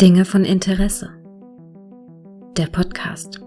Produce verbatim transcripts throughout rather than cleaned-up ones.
Dinge von Interesse. Der Podcast.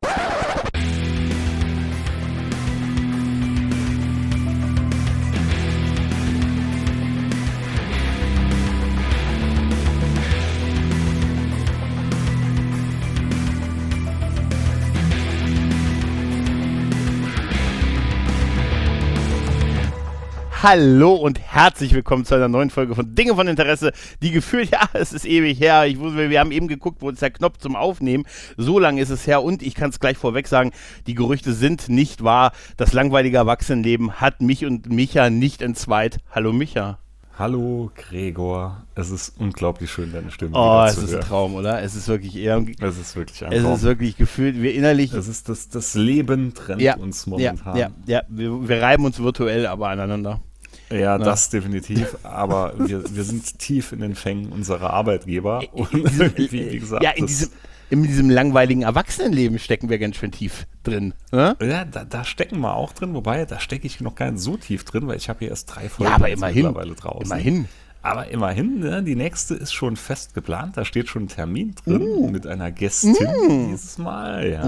Hallo und herzlich willkommen zu einer neuen Folge von Dinge von Interesse, die gefühlt, ja, es ist ewig her, ich wusste, wir haben eben geguckt, wo ist der Knopf zum Aufnehmen, so lange ist es her und ich kann es gleich vorweg sagen, die Gerüchte sind nicht wahr, das langweilige Erwachsenenleben hat mich und Micha nicht entzweit. Hallo Micha. Hallo Gregor, es ist unglaublich schön, deine Stimme Oh, wieder es zu ist hören. ein Traum, oder? Es ist wirklich eher, Es ist wirklich ein es Traum. ist wirklich gefühlt, wir innerlich, Es ist das, das Leben trennt ja, uns ja, momentan. ja, ja, wir, wir reiben uns virtuell aber aneinander. Ja, das definitiv, aber wir, wir sind tief in den Fängen unserer Arbeitgeber und irgendwie, wie gesagt, ja, in das, diesem, in diesem langweiligen Erwachsenenleben stecken wir ganz schön tief drin. Ne? ja da, da stecken wir auch drin, wobei, da stecke ich noch gar nicht so tief drin, weil ich habe hier erst drei Folgen Ja, aber jetzt immerhin, mittlerweile draußen. immerhin. Aber immerhin, ne, die nächste ist schon fest geplant, da steht schon ein Termin drin Uh. mit einer Gästin uh. dieses Mal. Ja,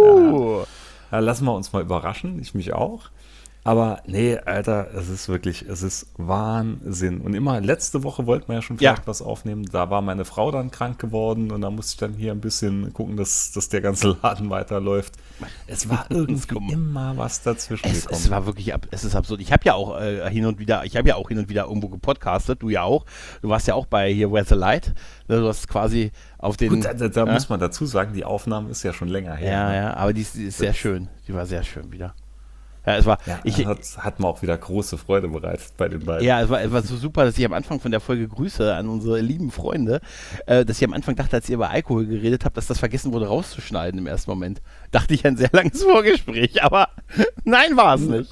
Uh. ja. Ja, lassen wir uns mal überraschen, ich mich auch. Aber nee, Alter, es ist wirklich, es ist Wahnsinn. Und immer, letzte Woche wollten wir ja schon vielleicht Ja. was aufnehmen. Da war meine Frau dann krank geworden und da musste ich dann hier ein bisschen gucken, dass, dass der ganze Laden weiterläuft. Es war irgendwie immer was dazwischen Es, gekommen. es war wirklich, ab, es ist absurd. Ich habe ja auch äh, hin und wieder, ich habe ja auch hin und wieder irgendwo gepodcastet, du ja auch. Du warst ja auch bei hier Where's the Light. Du hast quasi auf den... Gut, da, da, da ja? muss man dazu sagen, die Aufnahme ist ja schon länger her. Ja, ne? ja, aber die ist, die ist sehr schön. Die war sehr schön wieder. Ja, es war... Ja, ich, hat, hat mir auch wieder große Freude bereitet bei den beiden. Ja, es war, es war so super, dass ich am Anfang von der Folge Grüße an unsere lieben Freunde, äh, dass ich am Anfang dachte, als ihr über Alkohol geredet habt, dass das vergessen wurde rauszuschneiden im ersten Moment. Dachte ich ein sehr langes Vorgespräch, aber nein, war es nicht.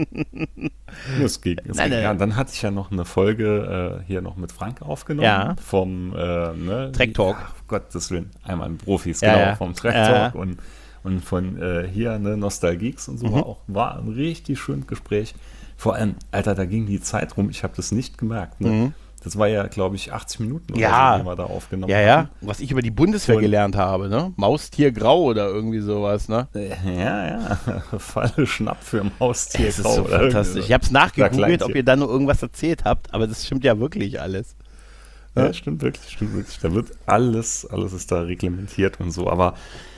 Es ging, es Nein, ging. nein. Ja, dann hatte ich ja noch eine Folge äh, hier noch mit Frank aufgenommen. Ja. Vom äh, ne, Track Talk. Ja, Gottes Willen, einmal ein Profis, Ja, genau, ja. vom Track Ja. Talk und, und von äh, hier, ne, Nostalgeeks und so Mhm. war auch, war ein richtig schönes Gespräch. Vor allem, Alter, da ging die Zeit rum, ich habe das nicht gemerkt. Ne? Mhm. Das war ja, glaube ich, achtzig Minuten oder Ja. so, die wir da aufgenommen Ja, ja, hatten. was ich über die Bundeswehr Und- gelernt habe, ne? Maustier grau oder irgendwie sowas, ne? Ja, ja, Falle Schnapp für ein Haustier. Es ist so fantastisch. Ich habe es nachgegoogelt, ob ihr da nur irgendwas erzählt habt, aber das stimmt ja wirklich alles. Ja, stimmt wirklich, stimmt wirklich. Da wird alles, alles ist da reglementiert und so, aber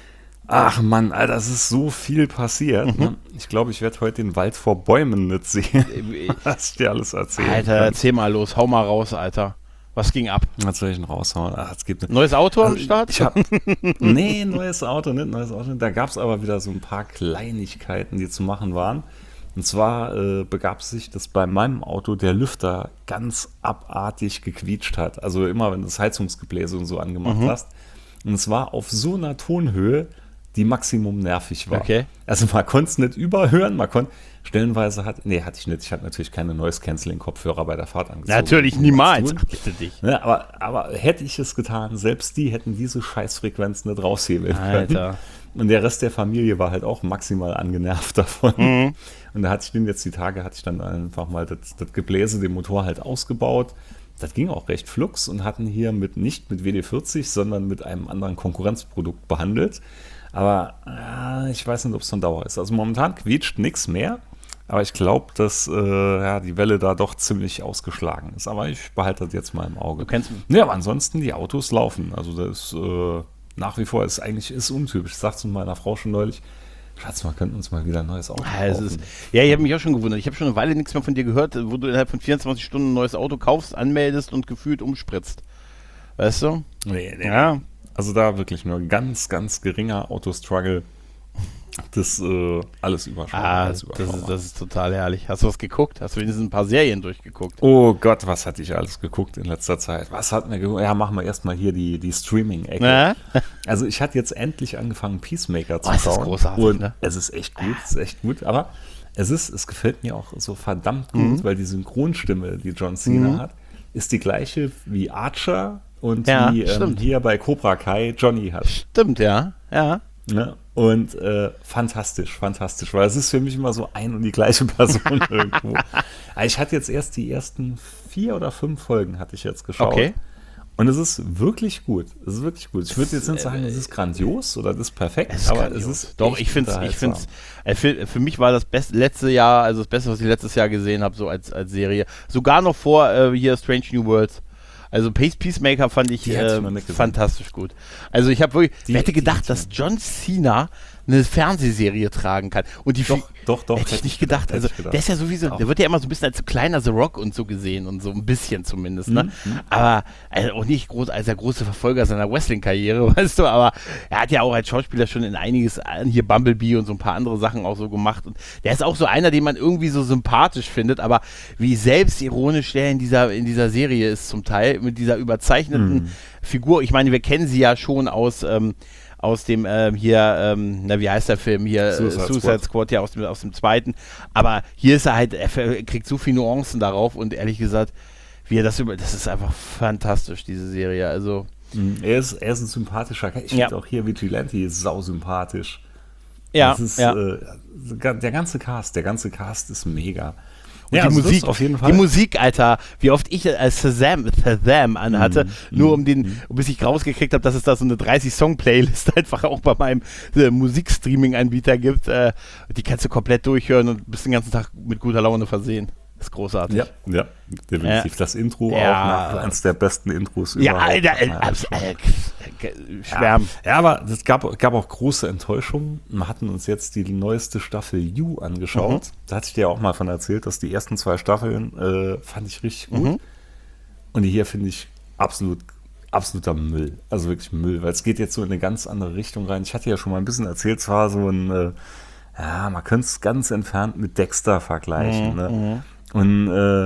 ach Mann, Alter, es ist so viel passiert. Mhm. Ne? Ich glaube, ich werde heute den Wald vor Bäumen nicht sehen, was ich dir alles erzählen Alter, kann. erzähl mal los, hau mal raus, Alter. Was ging ab? Was soll ich denn raushauen? Ach, es gibt Neues Auto am Also, Start? Ich hab, nee, neues Auto, nicht neues Auto. Da gab es aber wieder so ein paar Kleinigkeiten, die zu machen waren. Und zwar äh, begab es sich, dass bei meinem Auto der Lüfter ganz abartig gequietscht hat. Also immer, wenn du das Heizungsgebläse und so angemacht Mhm. hast. Und es war auf so einer Tonhöhe, die maximum nervig war. Okay. Also man konnte es nicht überhören, man konnte, stellenweise hat, nee, hatte ich nicht, ich hatte natürlich keine Noise-Canceling-Kopfhörer bei der Fahrt angezogen. Natürlich Was niemals. tun? Ach, bitte dich. Ne, aber, aber hätte ich es getan, selbst die hätten diese Scheißfrequenz nicht raushebeln können. Alter. Und der Rest der Familie war halt auch maximal angenervt davon. Mhm. Und da hatte ich den jetzt die Tage, hatte ich dann einfach mal das, das Gebläse, den Motor halt ausgebaut. Das ging auch recht flugs und hatten hier mit nicht mit W D vierzig, sondern mit einem anderen Konkurrenzprodukt behandelt. Aber äh, ich weiß nicht, ob es von Dauer ist. Also momentan quietscht nichts mehr. Aber ich glaube, dass äh, ja, die Welle da doch ziemlich ausgeschlagen ist. Aber ich behalte das jetzt mal im Auge. Du kennst Ja, aber ansonsten, die Autos laufen. Also das ist äh, nach wie vor, ist eigentlich ist untypisch. Ich sagte zu meiner Frau schon neulich, Schatz, wir könnten uns mal wieder ein neues Auto Ah, es kaufen. ist, ja, ich habe mich auch schon gewundert. Ich habe schon eine Weile nichts mehr von dir gehört, wo du innerhalb von vierundzwanzig Stunden ein neues Auto kaufst, anmeldest und gefühlt umspritzt. Weißt du? Nee, nee. Ja. Also da wirklich nur ganz, ganz geringer Autostruggle. Das äh, alles überschaubar. Ah, alles das überschaubar. ist, das ist total herrlich. Hast du was geguckt? Hast du wenigstens ein paar Serien durchgeguckt? Oh Gott, was hatte ich alles geguckt in letzter Zeit? Was hat mir geguckt? Ja, machen wir erstmal hier die, die Streaming-Ecke. Na? Also ich hatte jetzt endlich angefangen, Peacemaker zu Oh, es ist schauen. großartig, und ne? es ist echt gut, es ist echt gut. Aber es ist, es gefällt mir auch so verdammt gut, Mhm. weil die Synchronstimme, die John Cena Mhm. hat, ist die gleiche wie Archer und Ja, wie ähm, stimmt. hier bei Cobra Kai Johnny hat. Stimmt, ja. Ja. Ne? Und äh, fantastisch, fantastisch, weil es ist für mich immer so ein und die gleiche Person irgendwo. Aber ich hatte jetzt erst die ersten vier oder fünf Folgen hatte ich jetzt geschaut. Okay. Und es ist wirklich gut. Es ist wirklich gut. Ich würde jetzt nicht sagen, es ist grandios oder das ist perfekt, es ist aber grandios. es ist Doch, ich finde es, ich finde es, für, für mich war das beste letzte Jahr, also das Beste, was ich letztes Jahr gesehen habe, so als, als Serie. Sogar noch vor äh, hier Strange New Worlds. Also Peacemaker fand ich äh, fantastisch gut. Also ich habe wirklich, die, wer hätte gedacht, dass John Cena eine Fernsehserie tragen kann. Und die doch, doch, doch. Hätte, hätte ich nicht gedacht. gedacht. Also gedacht. Der ist ja sowieso, auch. Der wird ja immer so ein bisschen als so kleiner The Rock und so gesehen und so ein bisschen zumindest, ne? Mhm. Aber also auch nicht groß als der große Verfolger seiner Wrestling-Karriere, weißt du, aber er hat ja auch als Schauspieler schon in einiges, hier Bumblebee und so ein paar andere Sachen auch so gemacht. Und der ist auch so einer, den man irgendwie so sympathisch findet, aber wie selbstironisch der in dieser, in dieser Serie ist zum Teil, mit dieser überzeichneten mhm. Figur. Ich meine, wir kennen sie ja schon aus ähm, aus dem ähm, hier, ähm, na wie heißt der Film hier, Suicide, Suicide Squad. Squad, ja aus dem, aus dem zweiten, aber hier ist er halt, er kriegt so viele Nuancen darauf und ehrlich gesagt, wie er das über, das ist einfach fantastisch, diese Serie, also. Er ist, er ist ein sympathischer, ich ja. finde auch hier Vigilante ist sausympathisch. Ja, das ist, ja. Äh, der ganze Cast, der ganze Cast ist mega. Und ja, die also Musik, auf jeden Fall. Die Musik, Alter, wie oft ich als Shazam, Shazam anhatte, mm, nur um den, mm. bis ich rausgekriegt habe, dass es da so eine dreißig-Song-Playlist einfach auch bei meinem äh, Musikstreaming-Anbieter gibt. Äh, die kannst du komplett durchhören und bist den ganzen Tag mit guter Laune versehen. Das ist großartig. Ja, ja, definitiv. Ja. Das Intro ja. auch nach eines der besten Intros ja, überhaupt. Alter, Alter, Alter, Alter Schwärmen. Ja, ja, aber es gab, gab auch große Enttäuschungen. Wir hatten uns jetzt die neueste Staffel You angeschaut. Mhm. Da hatte ich dir auch mal von erzählt, dass die ersten zwei Staffeln äh, fand ich richtig gut. Mhm. Und die hier finde ich absolut absoluter Müll. Also wirklich Müll, weil es geht jetzt so in eine ganz andere Richtung rein. Ich hatte ja schon mal ein bisschen erzählt, es war so ein, äh, ja, man könnte es ganz entfernt mit Dexter vergleichen, mhm. ne? Mhm. Und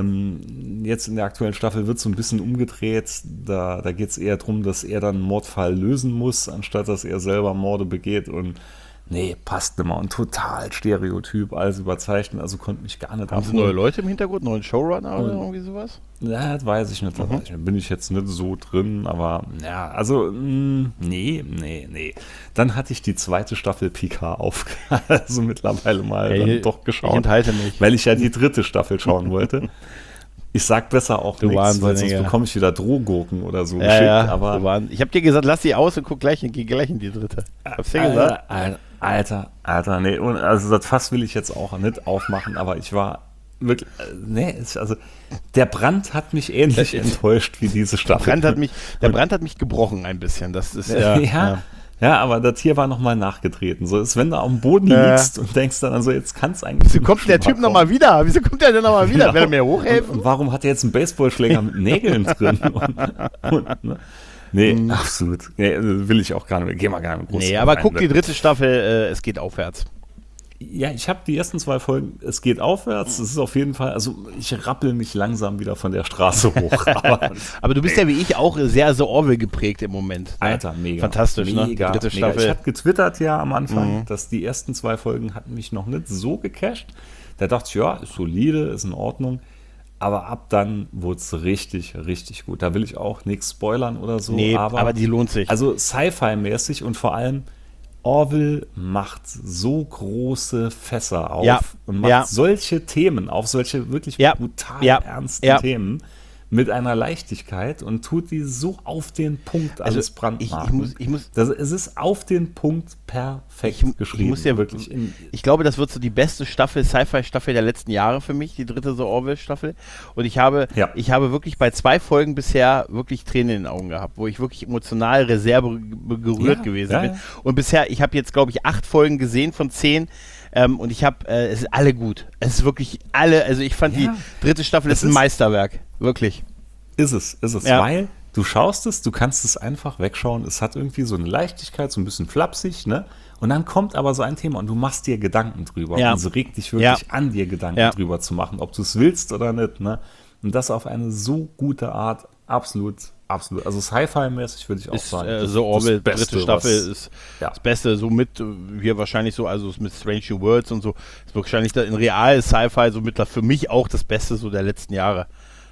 ähm, jetzt in der aktuellen Staffel wird so ein bisschen umgedreht. Da, da geht es eher darum, dass er dann einen Mordfall lösen muss, anstatt dass er selber Morde begeht. Und nee, passt nicht mehr. Und total Stereotyp, alles überzeichnet. Also konnte mich gar nicht abholen. Haben Sie neue Leute im Hintergrund, neuen Showrunner oder irgendwie sowas? Ja, das weiß ich nicht. Mhm. Da bin ich jetzt nicht so drin, aber ja, also mh, nee, nee, nee. Dann hatte ich die zweite Staffel Picard aufgehört, also mittlerweile mal hey, dann doch geschaut. Ich enthalte mich. Weil ich ja die dritte Staffel schauen wollte. Ich sag besser auch du nichts, weil sonst bekomme ich wieder Drohgurken oder so ja, geschickt. Ja, aber ich habe dir gesagt, lass sie aus und guck gleich, geh gleich in die dritte. Hab's dir gesagt? Alter, Alter, Alter, nee. Also das Fass will ich jetzt auch nicht aufmachen, aber ich war wirklich, nee, also der Brand hat mich ähnlich enttäuscht wie diese Staffel. Der Brand hat mich, der Brand hat mich gebrochen ein bisschen. Das ist ja, ja, ja. ja aber das hier war nochmal nachgetreten. So ist, wenn du am Boden äh. liegst und denkst dann, also jetzt kann es eigentlich. Wieso kommt der Typ nochmal wieder? Wieso kommt der denn nochmal wieder? Genau. Will er mir hochhelfen? Und, und warum hat er jetzt einen Baseballschläger mit Nägeln drin? Und, und, ne? Nee, mhm. absolut. Nee, will ich auch gar nicht mehr. Geh mal gar nicht mehr groß. Nee, aber guck die dritte Staffel, äh, es geht aufwärts. Ja, ich habe die ersten zwei Folgen, es geht aufwärts, es ist auf jeden Fall, also ich rappel mich langsam wieder von der Straße hoch. Aber, aber du bist ja wie ich auch sehr so Orwell geprägt im Moment. Ne? Alter, mega. Fantastisch, mega, ne? Die dritte mega. Staffel. Ich habe getwittert ja am Anfang, mhm. dass die ersten zwei Folgen hatten mich noch nicht so gecasht. Da dachte ich, ja, ist solide, ist in Ordnung. Aber ab dann wurde es richtig, richtig gut. Da will ich auch nichts spoilern oder so. Nee, aber, aber die lohnt sich. Also Sci-Fi-mäßig und vor allem Orville macht so große Fässer auf ja, und macht ja. solche Themen auf, solche wirklich ja, brutal ja, ernsten ja. Themen mit einer Leichtigkeit und tut die so auf den Punkt alles also brandmarken. Ich, ich muss, ich muss, das, es ist auf den Punkt perfekt ich, geschrieben. Ich, muss ja, wirklich in, ich glaube, das wird so die beste Staffel, Sci-Fi-Staffel der letzten Jahre für mich, die dritte so Orwell-Staffel. Und ich habe, ja. ich habe wirklich bei zwei Folgen bisher wirklich Tränen in den Augen gehabt, wo ich wirklich emotional Reserve gerührt ja, gewesen ja, bin. ja. Und bisher, ich habe jetzt, glaube ich, acht Folgen gesehen von zehn. Ähm, und ich habe, äh, es sind alle gut. Es ist wirklich alle, also ich fand ja. die dritte Staffel ist ein Meisterwerk. Wirklich. Ist es, ist es, ja. weil du schaust es, du kannst es einfach wegschauen, es hat irgendwie so eine Leichtigkeit, so ein bisschen flapsig, ne? Und dann kommt aber so ein Thema und du machst dir Gedanken drüber ja. und es regt dich wirklich ja. an, dir Gedanken ja. drüber zu machen, ob du es willst oder nicht, ne? Und das auf eine so gute Art, absolut, absolut, also Sci-Fi-mäßig würde ich auch ist, sagen. Äh, so Orwell, dritte Staffel was, ist ja. das Beste, so mit, hier wahrscheinlich so, also mit Strange New Worlds und so, ist wahrscheinlich da in real Sci-Fi so mit für mich auch das Beste so der letzten Jahre.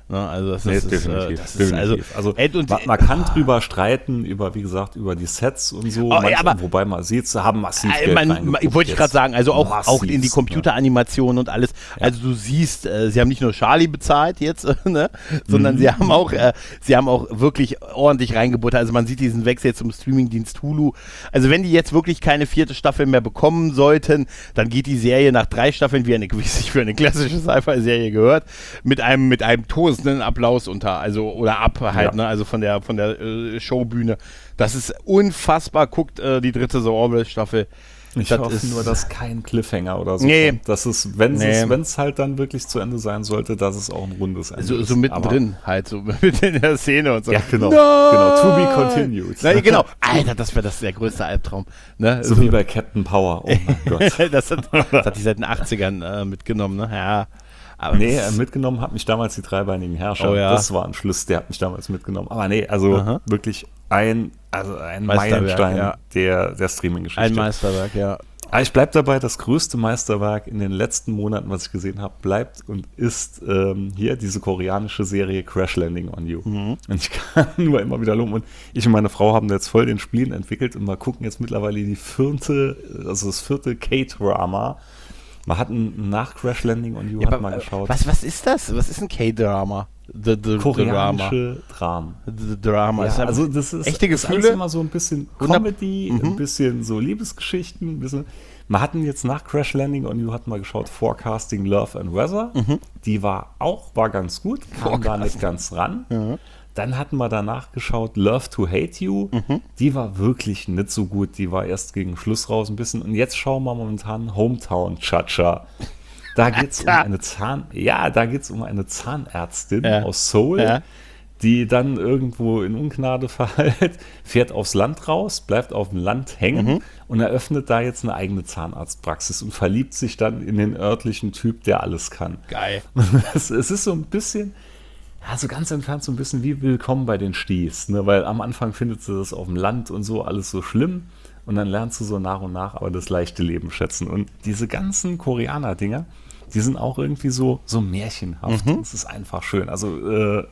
Ne? Also das Nee, ist, definitiv, äh, das ist also, definitiv. Also, ey, und, man, man kann drüber streiten, über, wie gesagt, über die Sets und so, Oh, manche, ja, aber- wobei man sieht, sie haben massiv Äh, Geld man, man, reingepumpt wollte ich gerade jetzt. sagen, also auch, Massiv, auch in die ne? Computeranimation und alles. Also du siehst, äh, sie haben nicht nur Charlie bezahlt jetzt, ne, sondern Mhm. sie haben auch, äh, sie haben auch wirklich ordentlich reingebuttert. Also man sieht diesen Wechsel jetzt zum Streamingdienst Hulu. Also wenn die jetzt wirklich keine vierte Staffel mehr bekommen sollten, dann geht die Serie nach drei Staffeln, wie eine, wie sich für eine klassische Sci-Fi-Serie gehört, mit einem mit einem tosenden Applaus unter, also oder ab halt, Ja. ne, also von der von der äh, Showbühne. Das ist unfassbar. Guckt äh, die dritte The Orville-Staffel. Ich Das hoffe ist- nur, dass kein Cliffhanger oder so Nee. kommt. Dass es, wenn Nee. es, wenn es halt dann wirklich zu Ende sein sollte, dass es auch ein rundes Ende So, ist. so mittendrin halt, so mitten in der Szene und so. Aber, ja, genau. Nein! Genau. To be continued. Na, genau. Alter, das wäre das der größte Albtraum. Ne? So wie bei Captain Power. Oh mein Gott. das, hat, das hat die seit den achtzigern äh, mitgenommen, ne? Ja. Aber Nee, das- äh, mitgenommen hat mich damals die dreibeinigen Herrscher. Oh ja. Das war ein Schluss, der hat mich damals mitgenommen. Aber nee, also Aha. wirklich ein, also ein Meisterwerk, Meilenstein ja. der, der Streaming-Geschichte. ein Meisterwerk, ja. Aber ich bleibe dabei, das größte Meisterwerk in den letzten Monaten, was ich gesehen habe, bleibt und ist ähm, hier diese koreanische Serie Crash Landing on You. Mhm. Und ich kann nur immer wieder loben. Und ich und meine Frau haben da jetzt voll den Spielen entwickelt und wir gucken jetzt mittlerweile die vierte, also das vierte K-Drama. Man hat ein, nach Crash Landing on You ja hat aber, mal geschaut. was, was ist das? Was ist ein K-Drama? The, the, the Drama. Koreanische Dramen. The Drama. Ist Ja, aber also das ist, echte ist alles Gefühle. immer so ein bisschen Wunder- Comedy, Mhm. ein bisschen so Liebesgeschichten, ein bisschen. Wir hatten jetzt nach Crash Landing on You hatten wir geschaut Forecasting Love and Weather. Mhm. Die war auch, war ganz gut, kam da nicht ganz ran. Dann hatten wir danach geschaut Love to Hate You. Mhm. Die war wirklich nicht so gut. Die war erst gegen Schluss raus ein bisschen. Und jetzt schauen wir momentan Hometown Cha-Cha. Da geht es um eine Zahn, ja, da geht's um eine Zahnärztin Ja. aus Seoul, Ja. die dann irgendwo in Ungnade verhält, fährt aufs Land raus, bleibt auf dem Land hängen Mhm. und eröffnet da jetzt eine eigene Zahnarztpraxis und verliebt sich dann in den örtlichen Typ, der alles kann. Geil. Es, es ist so ein bisschen, ja, so ganz entfernt so ein bisschen wie Willkommen bei den Sties, ne? Weil am Anfang findet sie das auf dem Land und so alles so schlimm und dann lernst du so nach und nach aber das leichte Leben schätzen. Und diese ganzen Koreaner-Dinger, die sind auch irgendwie so, so märchenhaft. Mhm. Es ist einfach schön. Also äh,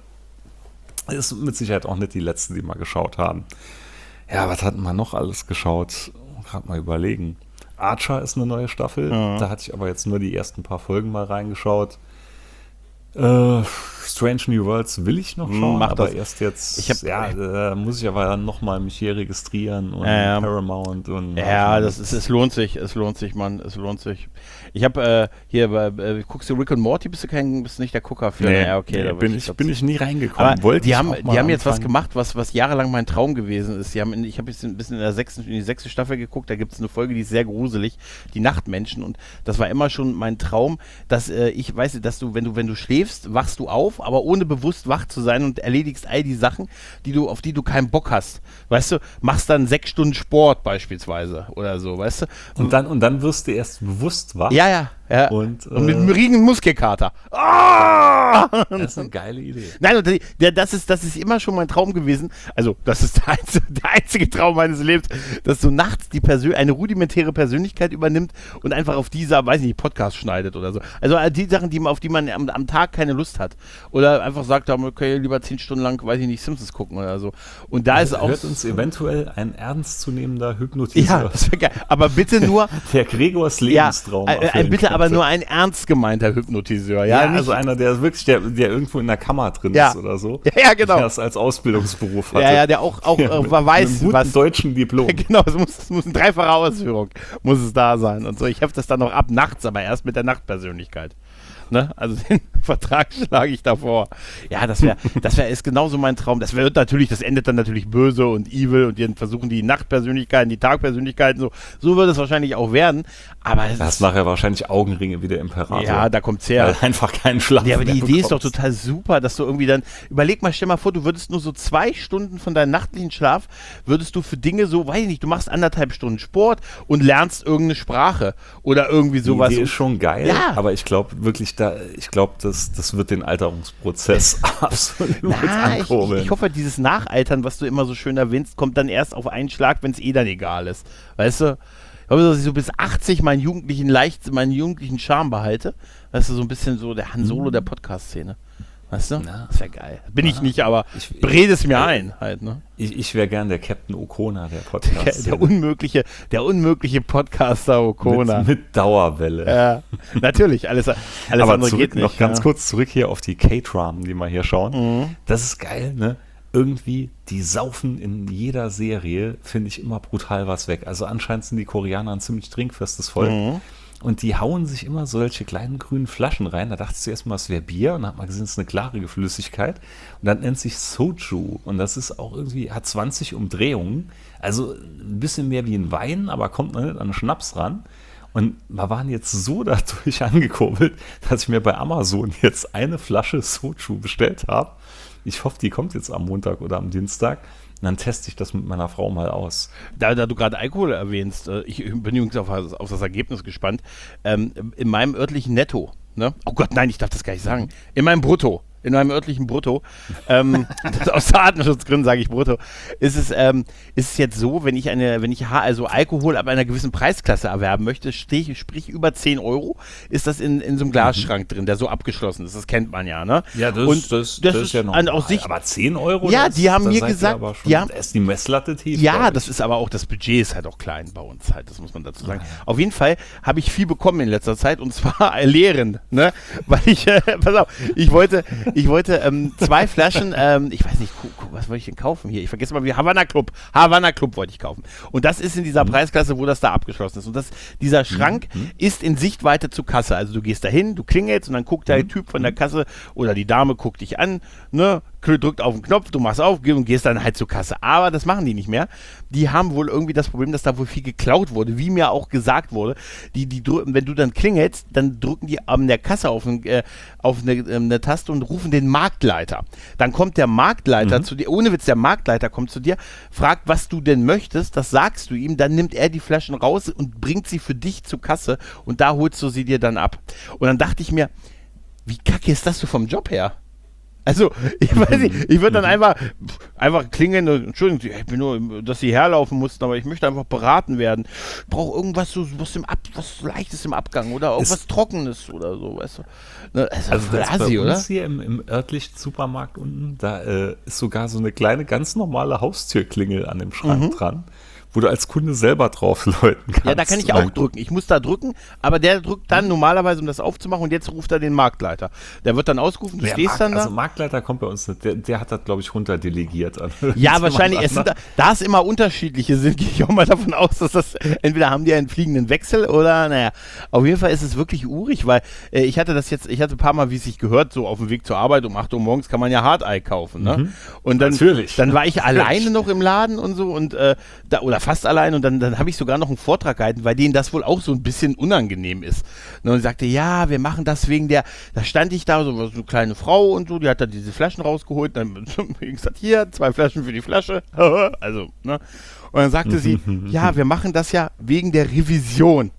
ist mit Sicherheit auch nicht die letzten, die mal geschaut haben. Ja, was hatten wir noch alles geschaut? Gerade mal überlegen. Archer ist eine neue Staffel. Mhm. Da hatte ich aber jetzt nur die ersten paar Folgen mal reingeschaut. Äh, Strange New Worlds will ich noch schauen, Mach aber das. erst jetzt, Ich hab- ja, da muss ich aber dann nochmal mich hier registrieren und Ja, ja. Paramount und Ja, das ist, es lohnt sich, es lohnt sich, Mann, es lohnt sich. Ich habe äh, hier, bei, äh, guckst du Rick und Morty, bist du kein, bist nicht der Gucker für? Nee, ja, okay, nee, da bin, würd ich, dazu- bin ich nie reingekommen. Aber Wollte die ich haben, auch mal die haben jetzt was anfangen. gemacht, was, was jahrelang mein Traum gewesen ist. Die haben in, ich habe jetzt ein bisschen in der sechsten, in die sechste Staffel geguckt, da gibt es eine Folge, die ist sehr gruselig, die Nachtmenschen. Und das war immer schon mein Traum, dass äh, ich weiß, dass du, wenn du, wenn du schläfst, wachst du auf, aber ohne bewusst wach zu sein und erledigst all die Sachen, die du, auf die du keinen Bock hast. Weißt du, machst dann sechs Stunden Sport beispielsweise oder so, weißt du? Und dann, und dann wirst du erst bewusst wach. Ja, ja, ja. Und, und mit äh, einem riesigen Muskelkater. Ah! Das ist eine geile Idee. Nein, und die- der, das, ist, das ist immer schon mein Traum gewesen. Also, das ist der einzige, der einzige Traum meines Lebens, dass so nachts die Persön eine rudimentäre Persönlichkeit übernimmt und einfach auf dieser, weiß ich nicht, Podcast schneidet oder so. Also äh, die Sachen, die, man- auf die man am, am Tag keine Lust hat. Oder einfach sagt, okay, lieber zehn Stunden lang, weiß ich nicht, Simpsons gucken oder so. Und da ist auch. Hört uns eventuell ein ernstzunehmender Hypnotiseur. Ja, das wäre geil. Aber bitte nur. Der Gregors Ja, Lebenstraum. äh, äh, erfüllen bitte aber könnte. nur ein ernst gemeinter Hypnotiseur. Ja, Ja, nicht, also einer, der wirklich, der, der irgendwo in der Kammer drin Ja. ist oder so. Ja, ja, genau. Der das als Ausbildungsberuf hatte. ja, ja, der auch, auch Ja, äh, mit, weiß, mit einem guten was. deutschen Diplom. Genau, es muss, es muss eine dreifache Ausführung, muss es da sein und so. Ich hefte das dann noch ab nachts, aber erst mit der Nachtpersönlichkeit. Ne? Also den Vertrag schlage ich davor. Ja, das wäre, das wäre ist genauso mein Traum. Das wird natürlich, das endet dann natürlich böse und evil und dann versuchen die Nachtpersönlichkeiten, die Tagpersönlichkeiten so. So wird es wahrscheinlich auch werden. Aber es Da hast ist, nachher wahrscheinlich Augenringe wie der Imperator. ja, da kommt's her. Weil einfach keinen Schlaf Ja, aber die mehr Idee ist doch bekommst. total super, dass du irgendwie dann, überleg mal, stell mal vor, du würdest nur so zwei Stunden von deinem nachtlichen Schlaf, würdest du für Dinge so, weiß ich nicht, du machst anderthalb Stunden Sport und lernst irgendeine Sprache oder irgendwie sowas. Die Idee ist schon geil, Ja. aber ich glaube wirklich, da, ich glaube, das, das wird den Alterungsprozess absolut Na, ich, ich, ankurbeln. ich hoffe, dieses Nachaltern, was du immer so schön erwähnst, kommt dann erst auf einen Schlag, wenn es eh dann egal ist. Weißt du? Ich hoffe, dass ich so bis achtzig meinen jugendlichen Leicht, meinen jugendlichen Charme behalte. Weißt du, so ein bisschen so der Han Solo der Podcast-Szene. Weißt du? Na. Das wäre geil. Bin ich Na. nicht, aber Ich- rede es mir ich- ein halt, ne? Ich, ich wäre gern der Captain Okona, der Der, Podcast. der unmögliche, der unmögliche Podcaster Okona. mit, mit Dauerwelle. Ja, natürlich, alles, alles Aber andere zurück, geht nicht. noch ganz ja. kurz zurück hier auf die K-Tram, die wir hier schauen. Mhm. Das ist geil, ne? Irgendwie, die saufen in jeder Serie, finde ich, immer brutal was weg. Also anscheinend sind die Koreaner ein ziemlich trinkfestes Volk. Mhm. Und die hauen sich immer solche kleinen grünen Flaschen rein. Da dachte ich zuerst mal, es wäre Bier. Und dann hat man gesehen, es ist eine klarere Flüssigkeit. Und dann nennt sich Soju. Und das ist auch irgendwie, hat zwanzig Umdrehungen. Also ein bisschen mehr wie ein Wein, aber kommt noch nicht an den Schnaps ran. Und wir waren jetzt so dadurch angekurbelt, dass ich mir bei Amazon jetzt eine Flasche Soju bestellt habe. Ich hoffe, die kommt jetzt am Montag oder am Dienstag. Und dann teste ich das mit meiner Frau mal aus. Da, da du gerade Alkohol erwähnst, äh, ich bin übrigens auf, auf das Ergebnis gespannt. Ähm, in meinem örtlichen Netto, ne? Oh Gott, nein, ich darf das gar nicht sagen. In meinem Brutto, in meinem örtlichen Brutto, ähm, das aus Datenschutzgründen sage ich Brutto, ist es, ähm, ist es jetzt so, wenn ich eine, wenn ich ha- also Alkohol ab einer gewissen Preisklasse erwerben möchte, steh, sprich über zehn Euro, ist das in, in so einem Glasschrank drin, der so abgeschlossen ist. Das kennt man ja, ne? Und das ist ja an- aus Sicht- Aber zehn Euro? Ja, das- die haben da mir seid ihr gesagt, aber schon, ja. da ist die Messlatte tief. Ja, glaub ich. das ist aber auch, das Budget ist halt auch klein bei uns halt, das muss man dazu sagen. Auf jeden Fall habe ich viel bekommen in letzter Zeit und zwar leeren, ne? Weil ich, äh, pass auf, ich wollte, ich wollte ähm, zwei Flaschen, ähm, ich weiß nicht, gu- gu- was wollte ich denn kaufen hier? Ich vergesse mal, wie Havana Club, Havana Club wollte ich kaufen. Und das ist in dieser Preisklasse, wo das da abgeschlossen ist. Und das, dieser Schrank ist in Sichtweite zur Kasse. Also du gehst da hin, du klingelst und dann guckt der Typ von der Kasse oder die Dame guckt dich an, ne? Drückt auf den Knopf, du machst auf und gehst dann halt zur Kasse. Aber das machen die nicht mehr. Die haben wohl irgendwie das Problem, dass da wohl viel geklaut wurde, wie mir auch gesagt wurde. Die, die drücken, wenn du dann klingelst, dann drücken die an der Kasse auf, ein, äh, auf eine, äh, eine Taste und rufen den Marktleiter. Dann kommt der Marktleiter Mhm. zu dir, ohne Witz, der Marktleiter kommt zu dir, fragt, was du denn möchtest, das sagst du ihm, dann nimmt er die Flaschen raus und bringt sie für dich zur Kasse und da holst du sie dir dann ab. Und dann dachte ich mir, wie kacke ist das so vom Job her? Also, ich weiß nicht, ich würde dann einfach, einfach klingeln, und, Entschuldigung, ich bin nur, dass Sie herlaufen mussten, aber ich möchte einfach beraten werden. Ich brauche irgendwas so, was, im Ab, was Leichtes im Abgang oder irgendwas Ist- Trockenes oder so, weißt du. Ne, also, Also voll das assi, bei oder? uns hier im, im örtlichen Supermarkt unten, da äh, ist sogar so eine kleine, ganz normale Haustürklingel an dem Schrank dran, wo du als Kunde selber drauf läuten kannst. Ja, da kann ich Und auch dann- drücken. Ich muss da drücken, aber der drückt dann normalerweise, um das aufzumachen, und jetzt ruft er den Marktleiter. Der wird dann ausgerufen, du Der stehst Markt, dann da. Also Marktleiter kommt bei uns nicht, der, der hat das, glaube ich, runterdelegiert. an Ja, irgendjemand wahrscheinlich. Es sind da, anderen. da es immer unterschiedliche sind, gehe ich auch mal davon aus, dass das entweder haben die einen fliegenden Wechsel oder, naja, auf jeden Fall ist es wirklich urig, weil äh, ich hatte das jetzt, ich hatte ein paar Mal, wie es sich gehört, so auf dem Weg zur Arbeit um acht Uhr morgens kann man ja Hartei kaufen, ne? Und dann, Natürlich. dann war ich Natürlich. alleine noch im Laden und so und äh, da, oder fast allein und dann, dann habe ich sogar noch einen Vortrag gehalten, weil denen das wohl auch so ein bisschen unangenehm ist. Und ich sagte, ja, wir machen das wegen der, da stand ich da, so, so eine kleine Frau und so, die hat dann diese Flaschen rausgeholt, dann wie gesagt, hier, zwei Flaschen für die Flasche, also, ne? Und dann sagte sie, ja, wir machen das ja wegen der Revision.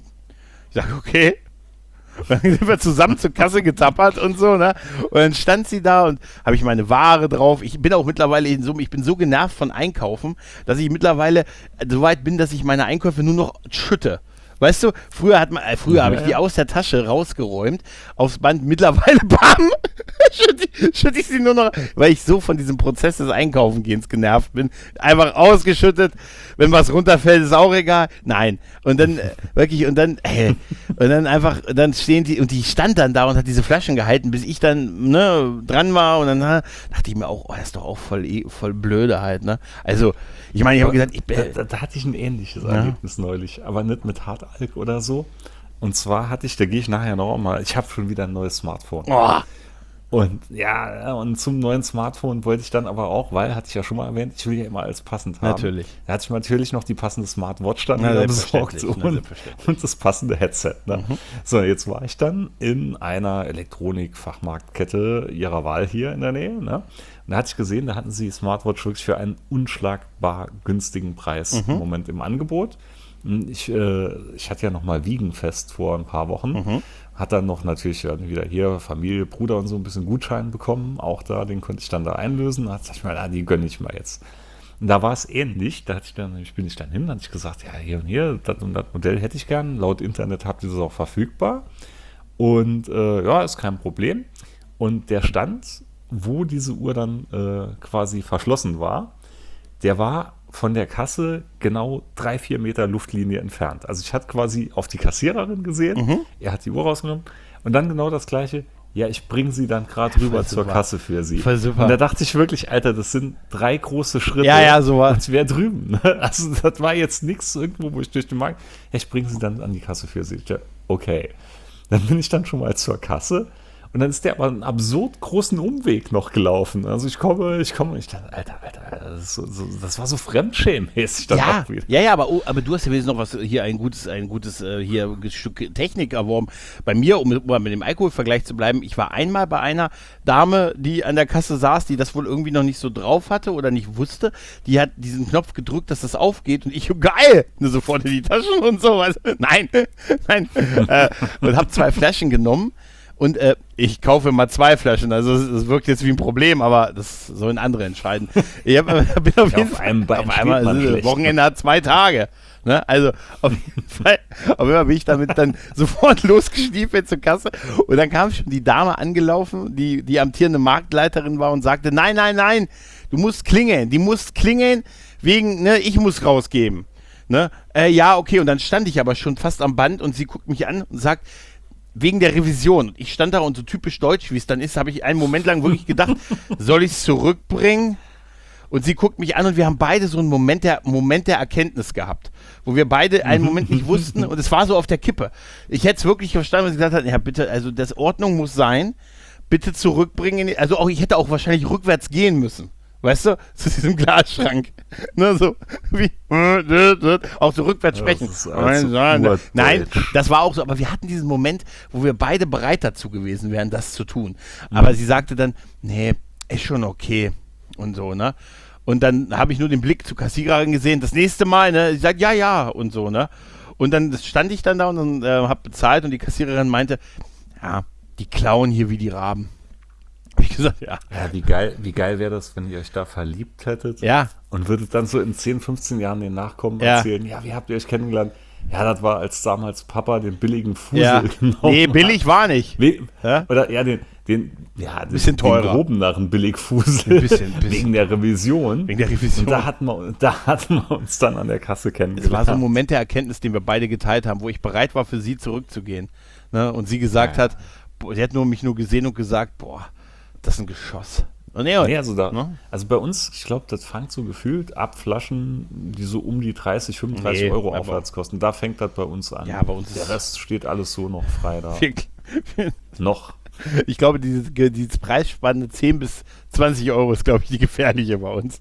Ich sage, okay. Und dann sind wir zusammen zur Kasse getappert und so, ne? Und dann stand sie da und habe ich meine Ware drauf. Ich bin auch mittlerweile in so, ich bin so genervt von Einkaufen, dass ich mittlerweile so weit bin, dass ich meine Einkäufe nur noch schütte. Weißt du, früher hat man, äh, früher Ja, habe ich die ja. aus der Tasche rausgeräumt, aufs Band, mittlerweile, bam, schütte ich, schütte ich sie nur noch, weil ich so von diesem Prozess des Einkaufengehens genervt bin. Einfach ausgeschüttet, wenn was runterfällt, ist auch egal. Nein. Und dann, äh, wirklich, und dann, äh, und dann einfach, dann stehen die, und die stand dann da und hat diese Flaschen gehalten, bis ich dann, ne, dran war, und dann äh, dachte ich mir auch, oh, das ist doch auch voll, eh- voll blöde halt, ne. Also, ich meine, ich habe gesagt, ich da, bin, da, da hatte ich ein ähnliches Ja. Erlebnis neulich, aber nicht mit Hartalk oder so. Und zwar hatte ich, da gehe ich nachher noch mal, ich habe schon wieder ein neues Smartphone. oh, Und ja, und zum neuen Smartphone wollte ich dann aber auch, weil, hatte ich ja schon mal erwähnt, ich will ja immer alles passend haben. Natürlich. Da hatte ich natürlich noch die passende Smartwatch dann Na, wieder besorgt selbstverständlich, na, und, selbstverständlich. und das passende Headset. Ne? So, jetzt war ich dann in einer Elektronik-Fachmarktkette ihrer Wahl hier in der Nähe. Ne? Und da hatte ich gesehen, da hatten sie die Smartwatch wirklich für einen unschlagbar günstigen Preis im Moment im Angebot. Und Ich, äh, ich hatte ja noch mal Wiegenfest vor ein paar Wochen. Hat dann noch natürlich ja, wieder hier Familie, Bruder und so ein bisschen Gutschein bekommen. Auch da, den konnte ich dann da einlösen. Da dachte ich mir, ah, die gönne ich mal jetzt. Und da war es ähnlich. Da hatte ich dann, ich bin ich dann hin, da hatte ich gesagt, ja, hier und hier, das und das Modell hätte ich gern. Laut Internet habt ihr das auch verfügbar. Und äh, ja, ist kein Problem. Und der Stand, wo diese Uhr dann äh, quasi verschlossen war, der war von der Kasse genau drei, vier Meter Luftlinie entfernt. Also ich hatte quasi auf die Kassiererin gesehen, mhm. er hat die Uhr rausgenommen und dann genau das Gleiche. Ja, ich bringe sie dann gerade rüber Voll zur super. Kasse für sie. Voll super. Und da dachte ich wirklich, Alter, das sind drei große Schritte. Ja, ja, so war es. wäre drüben. Also das war jetzt nichts irgendwo, wo ich durch den Markt, ja, ich bringe sie dann an die Kasse für sie. Ja, okay. Dann bin ich dann schon mal zur Kasse. Und dann ist der aber einen absurd großen Umweg noch gelaufen. Also ich komme, ich komme, ich dachte, Alter, Alter, das, ist so, so, das war so fremdschämmäßig dann ja, auch wieder. Ja, ja, aber, oh, aber du hast ja wenigstens noch was hier, ein gutes, ein gutes äh, hier Stück Technik erworben. Bei mir, um, um mit dem Alkoholvergleich zu bleiben, ich war einmal bei einer Dame, die an der Kasse saß, die das wohl irgendwie noch nicht so drauf hatte oder nicht wusste. Die hat diesen Knopf gedrückt, dass das aufgeht und ich, geil, ne, sofort in die Taschen und sowas. Nein, nein. äh, und habe zwei Flaschen genommen. Und äh, ich kaufe mal zwei Flaschen, also es wirkt jetzt wie ein Problem, aber das sollen andere entscheiden. Ich hab, bin auf, Ja, jeden auf Fall, einem Bein auf einmal, man also, schlecht, Wochenende hat zwei Tage. Ne? Also auf jeden Fall, auf jeden Fall bin ich damit dann sofort losgestiefelt zur Kasse und dann kam schon die Dame angelaufen, die die amtierende Marktleiterin war und sagte, nein, nein, nein, du musst klingeln, die muss klingeln, wegen, ne, ich muss rausgeben. Ne? Äh, ja, okay, und dann stand ich aber schon fast am Band und sie guckt mich an und sagt, wegen der Revision. Ich stand da und so typisch deutsch, wie es dann ist, habe ich einen Moment lang wirklich gedacht, soll ich es zurückbringen? Und sie guckt mich an und wir haben beide so einen Moment der, Moment der Erkenntnis gehabt, wo wir beide einen Moment nicht wussten und es war so auf der Kippe. Ich hätte es wirklich verstanden, was sie gesagt hat, ja bitte, also das Ordnung muss sein, bitte zurückbringen, also auch, ich hätte auch wahrscheinlich rückwärts gehen müssen. Weißt du, zu diesem Glasschrank. Ne, so wie, auch so rückwärts sprechen. Das also Nein, das war auch so, aber wir hatten diesen Moment, wo wir beide bereit dazu gewesen wären, das zu tun. Aber mhm. sie sagte dann, nee, ist schon okay und so, ne? Und dann habe ich nur den Blick zur Kassiererin gesehen, das nächste Mal, ne? Sie sagt, ja, ja und so, ne? Und dann stand ich dann da und dann äh, habe bezahlt und die Kassiererin meinte, ja, die klauen hier wie die Raben. Hab ich gesagt, ja. Ja, wie geil, wie geil wäre das, wenn ihr euch da verliebt hättet? Ja. Und würdet dann so in zehn, fünfzehn Jahren den Nachkommen ja. erzählen, ja, wie habt ihr euch kennengelernt? Ja, das war, als damals Papa den billigen Fusel ja. genommen Nee, billig war nicht. We- ja? Oder ja, den, den, ja, den, bisschen teurer. Den groben Narren Billigfusel. Ein bisschen, bisschen. Wegen der Revision. Wegen der Revision. Und da hatten, wir, da hatten wir uns dann an der Kasse kennengelernt. Es war so ein Moment der Erkenntnis, den wir beide geteilt haben, wo ich bereit war, für sie zurückzugehen. Ne? Und sie gesagt ja. hat, boah, sie hat nur mich nur gesehen und gesagt, boah, das ist ein Geschoss. Und nee, nee, also, da, ne? also bei uns, ich glaube, das fängt so gefühlt ab Flaschen, die so um die dreißig, fünfunddreißig nee, Euro aufwärts kosten. Da fängt das bei uns an. Ja, bei uns Der ist Rest steht alles so noch frei da. Wir, noch. Ich glaube, diese, diese Preisspanne zehn bis zwanzig Euro ist, glaube ich, die gefährliche bei uns.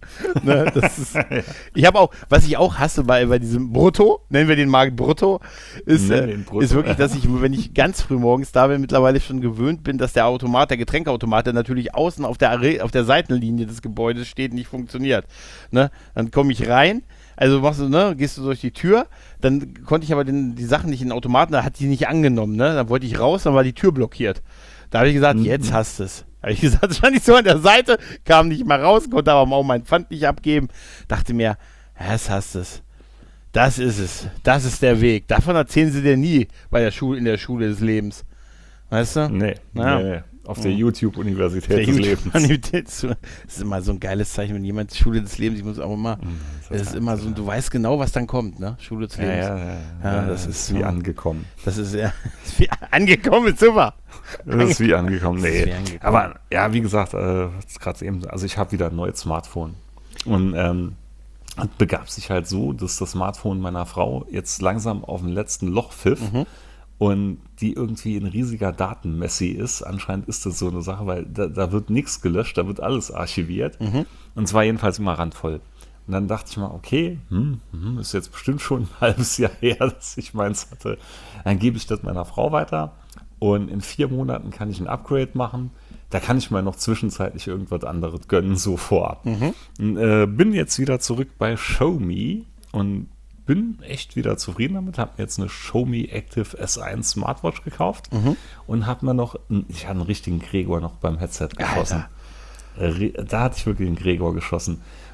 Ne, das ist, ja. Ich habe auch, was ich auch hasse bei, bei diesem Brutto, nennen wir den Markt Brutto, ist, äh, Brutto. ist wirklich, dass ich, wenn ich ganz früh morgens da bin, mittlerweile schon gewöhnt bin, dass der Automat, der Getränkeautomat, der natürlich außen auf der, auf der Seitenlinie des Gebäudes steht, nicht funktioniert. Ne? Dann komme ich rein, also machst du, ne, gehst du durch die Tür, dann konnte ich aber den, die Sachen nicht in den Automaten, da hat die nicht angenommen, ne? Dann wollte ich raus, dann war die Tür blockiert. Da habe ich gesagt, mhm. jetzt hast du es. Habe ich gesagt, stand ich so an der Seite, kam nicht mal raus, konnte aber auch mein Pfand nicht abgeben. Dachte mir, jetzt hast du es. Das ist es. Das ist der Weg. Davon erzählen sie dir nie bei der Schule, in der Schule des Lebens. Weißt du? Nee, ja. nee, nee. Auf der YouTube-Universität der des YouTube Lebens. Das ist immer so ein geiles Zeichen, wenn jemand Schule des Lebens, ich muss auch immer, das, das ist immer so, du weißt genau, was dann kommt, ne? Schule des Lebens. Ja, ja, ja. ja das, das ist wie so, angekommen. Das ist ja, wie angekommen, ist super. Das ist wie angekommen, nee. Wie angekommen. Aber ja, wie gesagt, äh, gerade eben, also ich habe wieder ein neues Smartphone. Und ähm, es begab sich halt so, dass das Smartphone meiner Frau jetzt langsam auf dem letzten Loch pfiff. Mhm. Und die irgendwie ein riesiger Datenmessi ist. Anscheinend ist das so eine Sache, weil da, da wird nichts gelöscht, da wird alles archiviert. Mhm. Und zwar jedenfalls immer randvoll. Und dann dachte ich mal, okay, hm, hm, ist jetzt bestimmt schon ein halbes Jahr her, dass ich meins hatte. Dann gebe ich das meiner Frau weiter und in vier Monaten kann ich ein Upgrade machen. Da kann ich mir noch zwischenzeitlich irgendwas anderes gönnen, so vorab. Mhm. Und, äh, bin jetzt wieder zurück bei Xiaomi und bin echt wieder zufrieden damit, habe mir jetzt eine Xiaomi Active S eins Smartwatch gekauft mhm. und habe mir noch, ich habe einen richtigen Gregor noch beim Headset geschossen. Alter. Da hatte ich wirklich einen Gregor geschossen.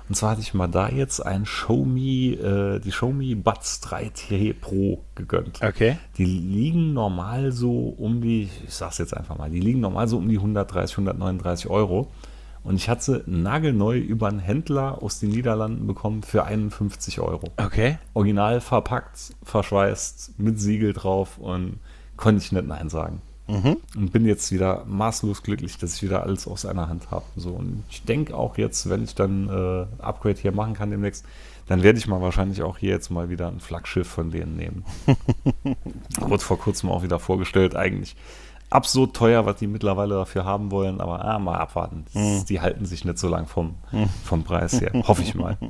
Und zwar hatte ich mal da jetzt ein Xiaomi, äh, die Xiaomi Buds drei T Pro gegönnt. Okay. Die liegen normal so um die, ich sag's jetzt einfach mal, die liegen normal so um die hundertdreißig, hundertneununddreißig Euro. Und ich hatte sie nagelneu über einen Händler aus den Niederlanden bekommen für einundfünfzig Euro. Okay. Original verpackt, verschweißt, mit Siegel drauf und konnte ich nicht Nein sagen. Mhm. Und bin jetzt wieder maßlos glücklich, dass ich wieder alles aus einer Hand habe. So, und ich denke auch jetzt, wenn ich dann äh, Upgrade hier machen kann demnächst, dann werde ich mal wahrscheinlich auch hier jetzt mal wieder ein Flaggschiff von denen nehmen. Wurde vor kurzem auch wieder vorgestellt, eigentlich absurd teuer, was die mittlerweile dafür haben wollen, aber ah, mal abwarten. Mhm. Die halten sich nicht so lang vom, vom Preis her, hoffe ich mal.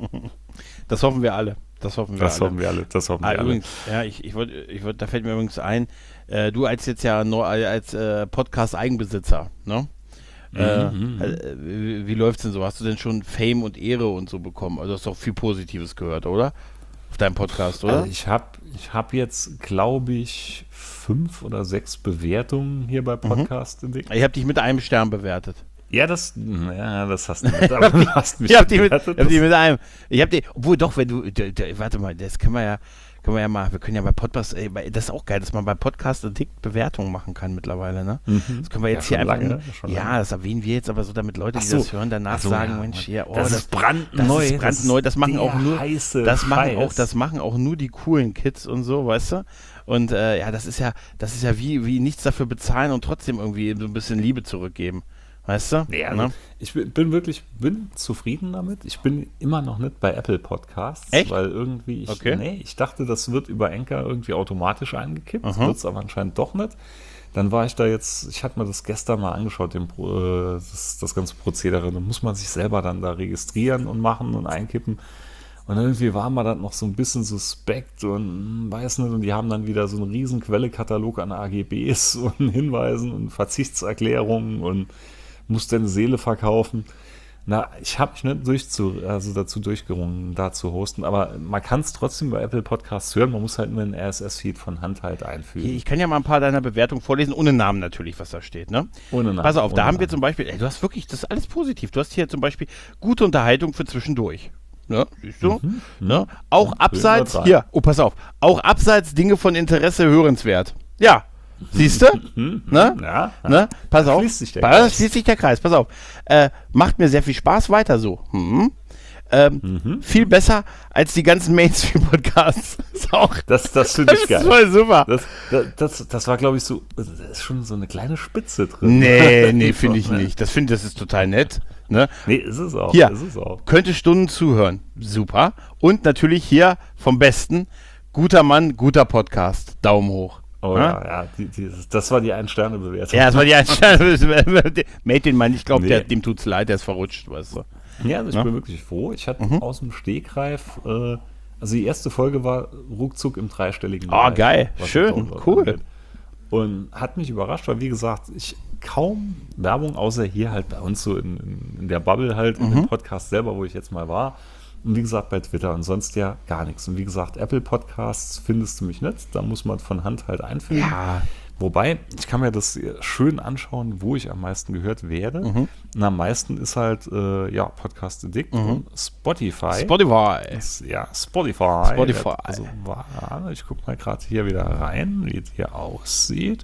Das hoffen wir alle. Das hoffen wir Das alle. hoffen wir alle. Das hoffen Ah, wir alle. übrigens, ja, ich, ich wollte, ich wollt, da fällt mir übrigens ein, äh, du als jetzt ja neu, als äh, Podcast-Eigenbesitzer, ne? Äh, Mhm. äh, wie, wie läuft's denn so? Hast du denn schon Fame und Ehre und so bekommen? Also hast du auch viel Positives gehört, oder? Auf deinem Podcast, oder? Also ich habe ich hab jetzt, glaube ich, fünf oder sechs Bewertungen hier bei Podcast entdeckt. Ich habe dich mit einem Stern bewertet. Ja, das, ja, das hast du nicht. Aber du hast mich Ich habe dich mit, bewertet. ich hab dich mit einem. Ich habe die, obwohl doch, wenn du, d, d, warte mal, das können wir ja, können wir ja mal, wir können ja bei Podcast, ey, bei- das ist auch geil, dass man bei Podcast Addict Bewertungen machen kann mittlerweile, ne? Mhm. Das können wir jetzt Ja, hier schon einfach, lange, schon ja, lange. das erwähnen wir jetzt aber so, damit Leute, Ach die so. das hören, danach Ach so, sagen, ja. Mensch, hier, oh, Das das, ist brandneu. das ist brandneu, das machen der auch nur, heiße das machen Scheiß. auch, das machen auch nur die coolen Kids und so, weißt du? Und äh, ja, das ist ja, das ist ja wie, wie nichts dafür bezahlen und trotzdem irgendwie so ein bisschen Liebe zurückgeben. Weißt du? Nee, also Ne? ich bin, bin wirklich bin zufrieden damit. Ich bin immer noch nicht bei Apple Podcasts, Echt? weil irgendwie ich, Okay. nee, ich dachte, das wird über Anchor irgendwie automatisch eingekippt. Aha. Wird es aber anscheinend doch nicht. Dann war ich da jetzt, ich hatte mir das gestern mal angeschaut, den, Pro- äh, das, das ganze Prozedere. Dann muss man sich selber dann da registrieren und machen und einkippen. Und irgendwie war mir das noch so ein bisschen suspekt und hm, weiß nicht. Und die haben dann wieder so einen riesen Quellekatalog an A G Bs und Hinweisen und Verzichtserklärungen und muss deine Seele verkaufen. Na, ich habe mich nicht durchzu, also dazu durchgerungen, da zu hosten, aber man kann es trotzdem bei Apple Podcasts hören. Man muss halt nur einen R S S-Feed von Hand halt einfügen. Ich kann ja mal ein paar deiner Bewertungen vorlesen, ohne Namen natürlich, was da steht, ne? Ohne Namen. Pass auf, da ohne haben wir Namen. zum Beispiel, ey, du hast wirklich, das ist alles positiv. Du hast hier zum Beispiel gute Unterhaltung für zwischendurch. Ne, siehst du? Ne? Auch Mhm. abseits, Schön hier, oh, pass auf, auch abseits Dinge von Interesse hörenswert. Ja, siehst du? Mhm. Ne? Ja, ja. Ne? Pass Da auf, schließt sich der da Kreis. schließt sich der Kreis, pass auf. Äh, macht mir sehr viel Spaß, weiter so. Mhm. Ähm, Mhm. Viel besser als die ganzen Mainstream-Podcasts. Ist auch, Das, das finde das ich ist geil. voll super. Das, das, das, das war, glaube ich, so, da ist schon so eine kleine Spitze drin. Nee, nee, finde ich nicht. Das finde das ist total nett. Ne? Nee, ist es auch. Hier, Ist es auch. könnte Stunden zuhören. Super. Und natürlich hier vom Besten, guter Mann, guter Podcast. Daumen hoch. Oh ja, ja, die, die, das war die Ein-Sterne-Bewertung. Ja, das war die Einstellung. Mate den Mann, ich glaube, Nee. dem tut's leid, der ist verrutscht, weißt du. Ja, also ich Ja. bin wirklich froh. Ich hatte Mhm. aus dem Stegreif, äh, also die erste Folge war ruckzuck im dreistelligen Ah, geil. was Schön. die Download Cool. angeht. Und hat mich überrascht, weil wie gesagt, ich kaum Werbung, außer hier halt bei uns so in, in, in der Bubble halt, in Mhm. dem Podcast selber, wo ich jetzt mal war. Und wie gesagt, bei Twitter und sonst ja gar nichts. Und wie gesagt, Apple Podcasts findest du mich nicht. Da muss man von Hand halt einfügen. Ja. Wobei, ich kann mir das schön anschauen, wo ich am meisten gehört werde. Mhm. Und am meisten ist halt, äh, ja, Podcast Addict und Spotify. Spotify. Das- ja, Spotify. Spotify. Also, warte, ich gucke mal gerade hier wieder rein, wie es hier aussieht.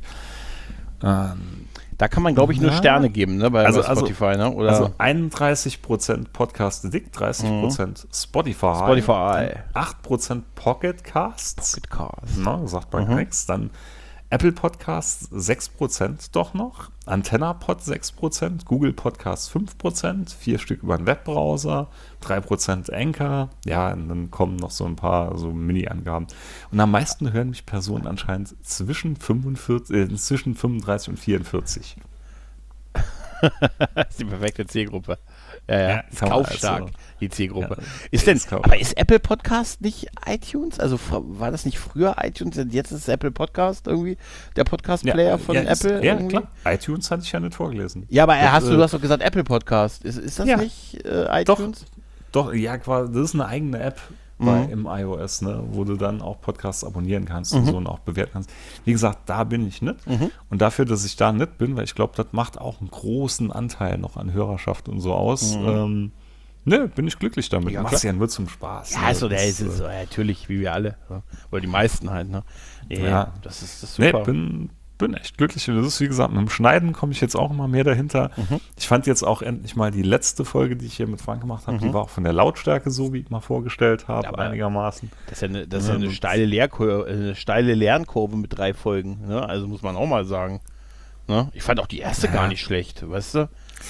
Ähm, Da kann man, glaube ich, nur Ja. Sterne geben, ne, bei, Also- bei also- Spotify, ne? Oder also einunddreißig Prozent Podcast Addict, dreißig Prozent Spotify. Mhm. Spotify. acht Prozent Pocket Casts. Podcast. Na, sagt man Mhm. nichts. Dann Apple Podcasts sechs Prozent doch noch. AntennaPod sechs Prozent. Google Podcasts fünf Prozent. Vier Stück über den Webbrowser. drei Prozent Anchor. Ja, und dann kommen noch so ein paar so Mini-Angaben. Und am meisten hören mich Personen anscheinend zwischen, fünfundvierzig, äh, zwischen fünfunddreißig und vierundvierzig. Das ist die perfekte Zielgruppe. Ja, ja. Ja, Ist kann man kaufstark, also- die Zielgruppe. Ja, ist denn, ist kauf- aber ist Apple Podcast nicht iTunes? Also fr- war das nicht früher iTunes? Jetzt ist es Apple Podcast irgendwie, der Podcast-Player von ja, ist- Apple? Ja, irgendwie? klar. iTunes hatte ich ja nicht vorgelesen. Ja, aber er Das, hast du, äh, du hast doch gesagt Apple Podcast. Ist, ist das Ja. nicht äh, iTunes? Doch, ja, quasi, das ist eine eigene App bei, im iOS, ne, wo du dann auch Podcasts abonnieren kannst und so und auch bewerten kannst. Wie gesagt, da bin ich nicht. Und dafür, dass ich da nicht bin, weil ich glaube, das macht auch einen großen Anteil noch an Hörerschaft und so aus, ähm, Ne, bin ich glücklich damit. Ja, Machst klar. ja nur zum Spaß. Ja, ne? ist so, der Das, ist, ist so, ja, natürlich, wie wir alle. Ja. Oder die meisten halt, ne? Nee, Ja. das ist das ist Nee, super. bin, bin echt glücklich. Das ist, wie gesagt, mit dem Schneiden komme ich jetzt auch immer mehr dahinter. Mhm. Ich fand jetzt auch endlich mal die letzte Folge, die ich hier mit Frank gemacht habe, die war auch von der Lautstärke so, wie ich mal vorgestellt habe, Aber einigermaßen. Das ist ja eine, das ist ja Ja, eine, und- steile, Lehrkurve, eine steile Lernkurve mit drei Folgen. Ne? Also muss man auch mal sagen. Ne? Ich fand auch die erste Ja. gar nicht schlecht, weißt du?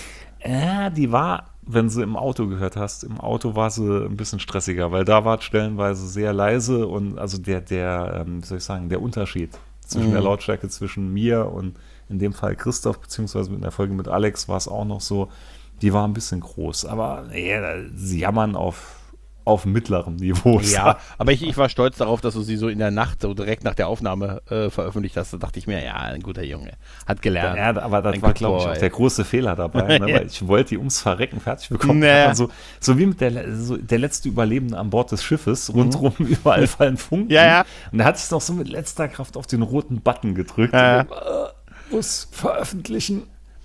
Äh, die war, wenn sie im Auto gehört hast, im Auto war sie ein bisschen stressiger, weil da war es stellenweise sehr leise und also der, der, ähm, wie soll ich sagen, der Unterschied zwischen Mhm. der Lautstärke zwischen mir und in dem Fall Christoph, beziehungsweise mit der Folge mit Alex war es auch noch so, die war ein bisschen groß, aber nee, sie jammern auf, auf mittlerem Niveau. Ja, aber ich, ich war stolz darauf, dass du sie so in der Nacht, so direkt nach der Aufnahme äh, veröffentlicht hast. Da dachte ich mir, ja, ein guter Junge. Hat gelernt. Ja, aber das Ein war, Good glaube ich, Boy. auch der große Fehler dabei, ne, weil ich wollte die ums Verrecken fertig bekommen. Naja. So, so wie mit der, so der letzte Überlebende an Bord des Schiffes, rundherum überall fallen Funken. Ja, ja. Und da hatte ich noch so mit letzter Kraft auf den roten Button gedrückt. Ja, ja. Und, äh, muss veröffentlichen.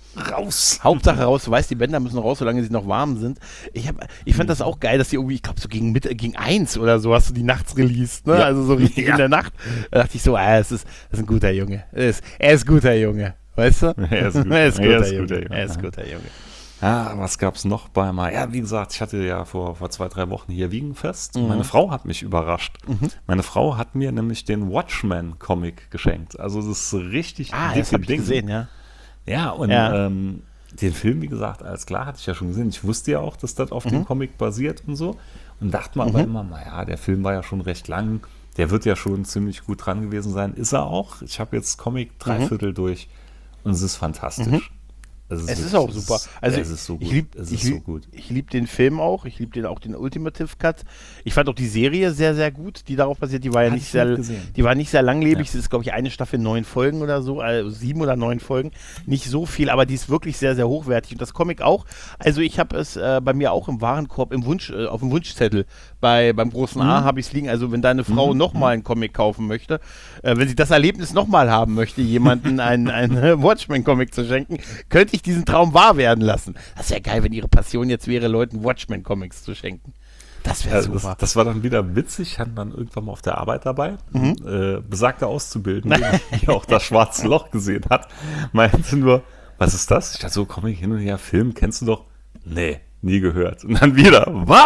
Raus. Hauptsache raus, du weißt, die Bänder müssen raus, solange sie noch warm sind. Ich, hab, ich fand das auch geil, dass die irgendwie, ich glaube, so gegen, Mitte, gegen eins oder so hast du die nachts released, ne? Ja. Also so richtig Ja. in der Nacht. Da dachte ich so, ah, es ist, das ist ein guter Junge. Er ist, er ist guter Junge, weißt du? Er ist gut. er ist Er guter ist Junge. guter Junge. Er ist guter Junge. Ja, was gab's noch bei mal? Ja, wie gesagt, ich hatte ja vor, vor zwei, drei Wochen hier Wiegenfest. Mhm. Meine Frau hat mich überrascht. Meine Frau hat mir nämlich den Watchmen-Comic geschenkt. Also das ist richtig Ah, dicke das habe ich Ding. gesehen, ja. Ja, und Ja. Ähm, den Film, wie gesagt, alles klar, hatte ich ja schon gesehen. Ich wusste ja auch, dass das auf Mhm. dem Comic basiert und so. Und dachte mir aber immer, naja, der Film war ja schon recht lang. Der wird ja schon ziemlich gut dran gewesen sein. Ist er auch. Ich habe jetzt Comic drei Viertel durch und es ist fantastisch. Es ist wirklich- auch super. Also es ist so gut. ich liebe es ich ist so lieb, gut. ich lieb den Film auch. Ich liebe den auch den Ultimative Cut. Ich fand auch die Serie sehr, sehr gut, die darauf basiert. Die war ja Hatte nicht ich sehr, nicht gesehen. die war nicht sehr langlebig. Ja. Das ist, glaube ich, eine Staffel neun Folgen oder so, also sieben oder neun Folgen. Nicht so viel, aber die ist wirklich sehr, sehr hochwertig. Und das Comic auch. Also ich habe es äh, bei mir auch im Warenkorb, im Wunsch, äh, auf dem Wunschzettel bei beim großen A habe ich es liegen. Also wenn deine Frau Mhm. nochmal einen Comic kaufen möchte, äh, wenn sie das Erlebnis nochmal haben möchte, jemanden einen, einen Watchmen-Comic zu schenken, könnte ich diesen Traum wahr werden lassen. Das wäre geil, wenn ihre Passion jetzt wäre, Leuten Watchmen-Comics zu schenken. Das wäre Ja, super. das, das war dann wieder witzig, hatten dann irgendwann mal auf der Arbeit dabei. Mhm. Äh, besagter Auszubildende, der auch das schwarze Loch gesehen hat, meinte nur, was ist das? Ich dachte so, komm ich hin und her, Film, kennst du doch? Nee, nie gehört. Und dann wieder,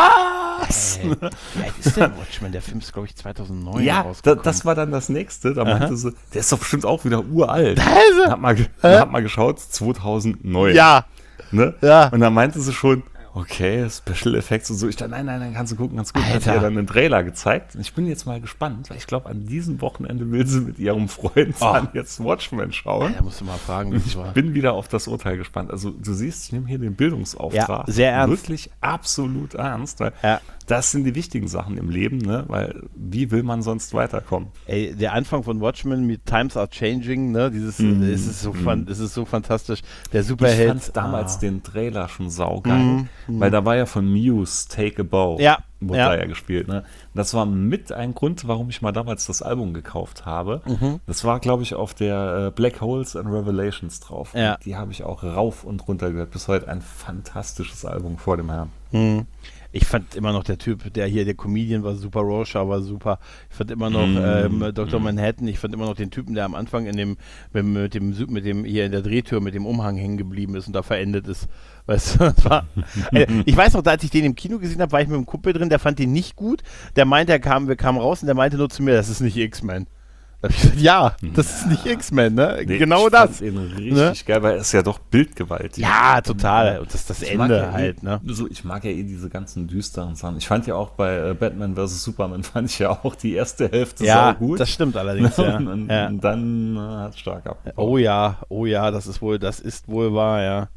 was? Äh, wie alt ist denn Watchmen? Der Film ist, glaube ich, zweitausendneun Ja, da, rausgekommen. das war dann das nächste. Da meinte sie, der ist doch bestimmt auch wieder uralt. Also, Hab mal, ge- hab mal geschaut, zweitausendneun. ja, Ne? Ja. Und dann meinte sie schon, okay, Special Effects und so. Ich dachte, nein, nein, nein, kannst du gucken, ganz gut. Hat Alter. sie ja dann einen Trailer gezeigt. Und ich bin jetzt mal gespannt, weil ich glaube, an diesem Wochenende will sie mit ihrem Freund Oh. dann jetzt Watchmen schauen. da musst du mal fragen, wie es war. Bin wieder auf das Urteil gespannt. Also du siehst, ich nehme hier den Bildungsauftrag Ja, sehr ernst. wirklich absolut ernst, weil Ja. das sind die wichtigen Sachen im Leben, ne? Weil wie will man sonst weiterkommen? Ey, der Anfang von Watchmen mit Times Are Changing, ne, dieses, Mm, es ist so, fan, es ist so fantastisch. Der Ich Superheld. fand damals ah. den Trailer schon saugeil, weil da war ja von Muse Take a Bow. Ja, Wurde ja. da ja gespielt. Ne? Und das war mit ein Grund, warum ich mal damals das Album gekauft habe. Mhm. Das war, glaube ich, auf der äh, Black Holes and Revelations drauf. Ja. Und die habe ich auch rauf und runter gehört. Bis heute ein fantastisches Album vor dem Herrn. Hm. Ich fand immer noch der Typ, der hier, der Comedian war super, Rorschach war super. Ich fand immer noch Mm, ähm, Doktor Manhattan, ich fand immer noch den Typen, der am Anfang in dem, mit, mit dem, Su- mit dem, hier in der Drehtür mit dem Umhang hängen geblieben ist und da verendet ist. Weißt du, das war, äh, ich weiß noch, da als ich den im Kino gesehen habe, war ich mit einem Kumpel drin, der fand den nicht gut. Der meinte, er kam, wir kamen raus und der meinte nur zu mir, das ist nicht X-Men. Da hab ich gesagt, ja, das ist nicht X-Men, ne? Nee, genau ich das. fand ihn richtig Ne? geil, weil er ist ja doch bildgewaltig. Ja, total. Und das ist das Ich mag Ende ja halt, eh, ne? So, ich mag ja eh diese ganzen düsteren Sachen. Ich fand ja auch bei äh, Batman versus. Superman fand ich ja auch die erste Hälfte Ja, sau gut. das stimmt allerdings, ja. und, und, ja. und dann äh, hat es stark abgebaut. Oh ja, oh ja, das ist wohl, das ist wohl wahr, ja.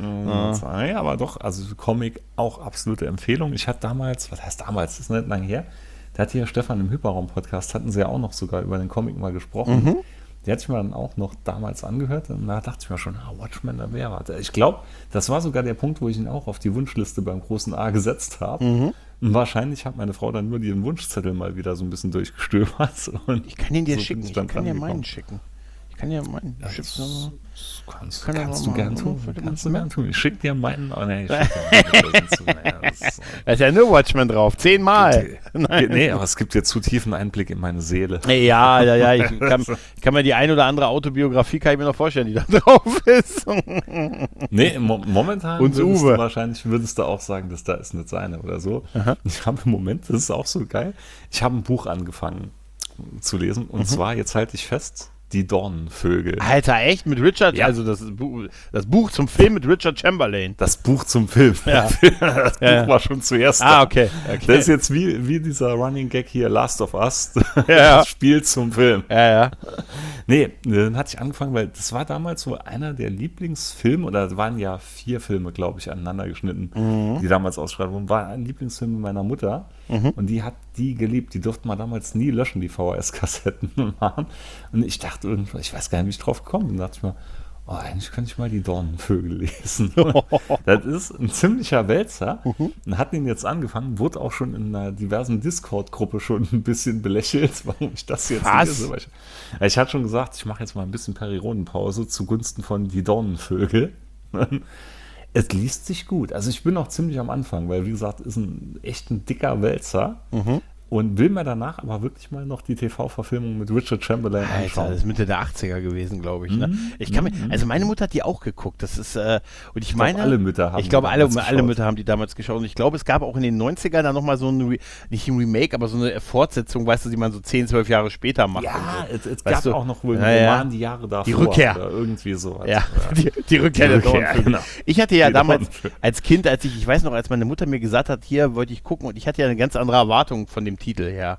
Ja. ja, aber doch, also Comic auch absolute Empfehlung. Ich hatte damals, was heißt damals, das ist nicht lange her, da hat hier Stefan im Hyperraum-Podcast, hatten sie ja auch noch sogar über den Comic mal gesprochen. Mhm. Die hatte ich mir dann auch noch damals angehört und da dachte ich mir schon, ah, Watchmen, da wäre was. Ich glaube, das war sogar der Punkt, wo ich ihn auch auf die Wunschliste beim großen A gesetzt habe. Mhm. Und wahrscheinlich hat meine Frau dann nur den Wunschzettel mal wieder so ein bisschen durchgestöbert. Und Ich kann ihn dir so bin schicken, ich ich dann kann dir dran meinen gekommen. schicken. Ich kann ja meinen Chips noch. Kannst, kann kannst ja du mal, gern tun. mal, Kannst du gern tun. Ich schick dir meinen. Oh, nee, ich schick dir meinen zu. Naja, das ist, da ist ja nur Watchmen drauf. Zehnmal. Nein. Nee, aber es gibt dir zu tiefen Einblick in meine Seele. Ja, ja, ja. Ich kann, ich kann mir die ein oder andere Autobiografie kann ich mir noch vorstellen, die da drauf ist. Nee, mo momentan Und würdest Uwe. du wahrscheinlich würdest du auch sagen, dass da ist nicht seine oder so. Aha. Ich habe im Moment, das ist auch so geil, ich habe ein Buch angefangen zu lesen und mhm. zwar, jetzt halte ich fest, Die Dornenvögel. Alter, echt? Mit Richard? Ja. Also das Buch, das Buch zum Film mit Richard Chamberlain. Das Buch zum Film. Ja. Das Buch ja. war schon zuerst Ah, da. okay. okay. Das ist jetzt wie, wie dieser Running Gag hier, Last of Us. Ja. Das Spiel zum Film. Ja, ja. Nee, dann hatte ich angefangen, weil das war damals so einer der Lieblingsfilme, oder es waren ja vier Filme, glaube ich, aneinander geschnitten, mhm. die damals ausgestrahlt wurden. War ein Lieblingsfilm meiner Mutter mhm. und die hat die geliebt. Die durften wir damals nie löschen, die V H S-Kassetten machen. Und ich dachte irgendwann, ich weiß gar nicht, wie ich drauf gekommen bin, dachte ich mir, oh, eigentlich könnte ich mal die Dornenvögel lesen. Das ist ein ziemlicher Wälzer. Mhm. Und hat ihn jetzt angefangen, wurde auch schon in einer diversen Discord-Gruppe schon ein bisschen belächelt, warum ich das jetzt Was? lese. Weil ich, ich hatte schon gesagt, ich mache jetzt mal ein bisschen Perirodenpause zugunsten von die Dornenvögel. Es liest sich gut. Also ich bin noch ziemlich am Anfang, weil wie gesagt, ist ein echt ein dicker Wälzer. Mhm. Und will mir danach aber wirklich mal noch die T V-Verfilmung mit Richard Chamberlain Alter, anschauen. das ist Mitte der achtziger gewesen, glaube ich. Ne? Mhm. Ich kann mir, Mhm. also meine Mutter hat die auch geguckt. Das ist, äh, und ich, Ich meine, glaube, alle Mütter haben ich glaube, die alle, damals alle geschaut. Mütter haben die damals geschaut. Und ich glaube, es gab auch in den neunzigern dann nochmal so ein, Re nicht ein Remake, aber so eine Fortsetzung, weißt du, die man so zehn, zwölf Jahre später macht. Ja, und so. es, es Weißt gab du? auch noch wohl Ja, einen ja. Roman die Jahre davor. Die Rückkehr. Oder irgendwie so. Ja, die, die Rückkehr der Die Rückkehr, Dornenvögel. genau. Ich hatte ja Die damals Dornenvögel. als Kind, als ich, ich weiß noch, als meine Mutter mir gesagt hat, hier wollte ich gucken, und ich hatte ja eine ganz andere Erwartung von dem Titel her.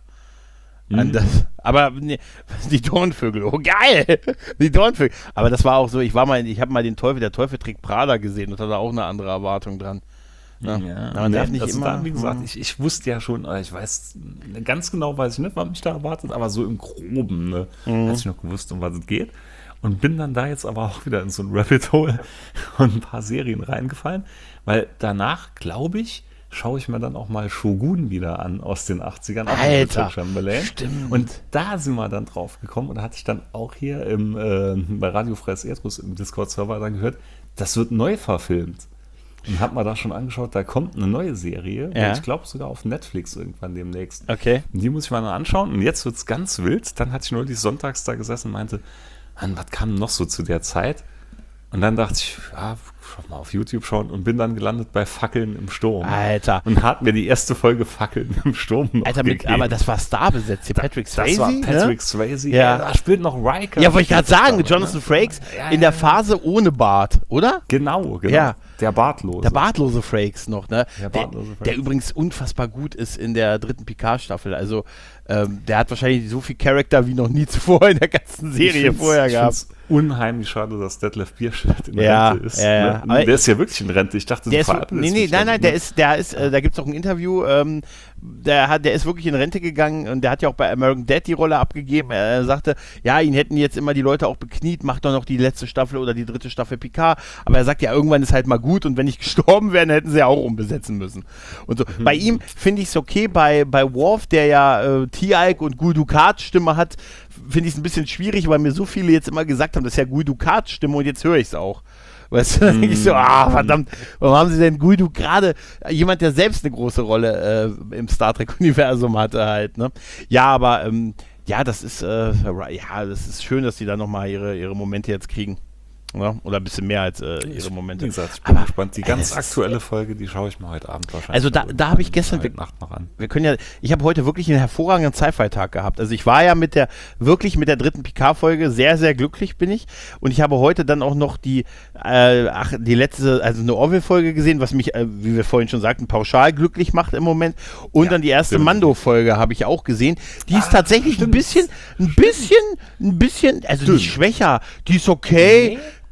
An das, aber nee, die Dornvögel, oh geil, die Dornvögel. Aber das war auch so, ich war mal, ich habe mal den Teufel, der Teufel trägt Prada gesehen und hatte auch eine andere Erwartung dran. Ja, Ja, man darf nee, nicht also immer. da, wie gesagt, hm. ich, ich wusste ja schon, äh, ich weiß, ganz genau weiß ich nicht, was mich da erwartet, aber so im Groben, ne, Mhm. hatte ich noch gewusst, um was es geht. Und bin dann da jetzt aber auch wieder in so ein Rabbit Hole und ein paar Serien reingefallen, weil danach, glaube ich, schaue ich mir dann auch mal Shogun wieder an aus den achtzigern. auch mit Alter, Richard Chamberlain. stimmt. Und da sind wir dann drauf gekommen und da hatte ich dann auch hier im, äh, bei Radio Freies Erdrus im Discord-Server dann gehört, das wird neu verfilmt. Und hab mal da schon angeschaut, da kommt eine neue Serie, Ja. ich glaube sogar auf Netflix irgendwann demnächst. Okay. Und die muss ich mal noch anschauen und jetzt wird's ganz wild. Dann hatte ich neulich sonntags da gesessen und meinte, Mann, was kam noch so zu der Zeit? Und dann dachte ich, ja, schau mal auf YouTube schauen und bin dann gelandet bei Fackeln im Sturm. Alter. Und hat mir die erste Folge Fackeln im Sturm noch Alter, mit, gegeben. aber das war Star besetzt, hier Patrick Swayze. Das war Patrick ne? Swayze. Ja. Da spielt noch Riker. Ja, wollte ich gerade sagen, Damit, Jonathan ne? Frakes Ja, in der ja, ja. Phase ohne Bart, oder? Genau, genau. Ja. Der Bartlose. Der bartlose Frakes noch, ne? Der Der, bartlose Frakes. der übrigens unfassbar gut ist in der dritten Picard-Staffel. Also, ähm, der hat wahrscheinlich so viel Charakter wie noch nie zuvor in der ganzen Ich Serie find's- vorher ich gehabt. find's unheimlich schade, dass Detlef Bierschnitt in Ja, Rente ist. ja, ja. Ne? Aber Der ist ja wirklich in Rente. Ich dachte, Der du ist, veräppelst nee, nee, mich nein, dann, nein, ne? der ist, der ist, äh, da gibt es auch ein Interview, ähm, der hat, der ist wirklich in Rente gegangen und der hat ja auch bei American Dad die Rolle abgegeben. Er sagte, ja, ihn hätten jetzt immer die Leute auch bekniet, macht doch noch die letzte Staffel oder die dritte Staffel Picard. Aber er sagt ja, irgendwann ist halt mal gut und wenn ich gestorben wäre, dann hätten sie ja auch umbesetzen müssen. Und so. Mhm. Bei ihm finde ich es okay, bei, bei Worf, der ja äh, T-Ike und Gul Dukat Stimme hat, finde ich es ein bisschen schwierig, weil mir so viele jetzt immer gesagt haben, das ist ja Gul Dukat Stimme und jetzt höre ich es auch. Weißt du, dann denke ich so, ah, verdammt, warum haben sie denn Guido gerade, jemand, der selbst eine große Rolle äh, im Star Trek-Universum hatte halt, ne? Ja, aber, ähm, ja, das ist, äh, ja, das ist schön, dass die da nochmal ihre, ihre Momente jetzt kriegen. Ne? Oder ein bisschen mehr als äh, ihre Momente. Wie gesagt, ich bin Aber, gespannt. Die ey, ganz das ist- aktuelle Folge, die schaue ich mir heute Abend wahrscheinlich Also da- noch da habe ich irgendwann gestern- heute Nacht noch an. Wir können ja, ich habe heute wirklich einen hervorragenden Sci-Fi-Tag gehabt. Also ich war ja mit der, wirklich mit der dritten Picard-Folge sehr, sehr glücklich bin ich. Und ich habe heute dann auch noch die, äh, ach, die letzte, also eine Orville-Folge gesehen, was mich, äh, wie wir vorhin schon sagten, pauschal glücklich macht im Moment. Und Ja, dann die erste stimmt. Mando-Folge habe ich auch gesehen. Die ist tatsächlich ein bisschen, ein bisschen, ein bisschen, also nicht schwächer. Die ist okay.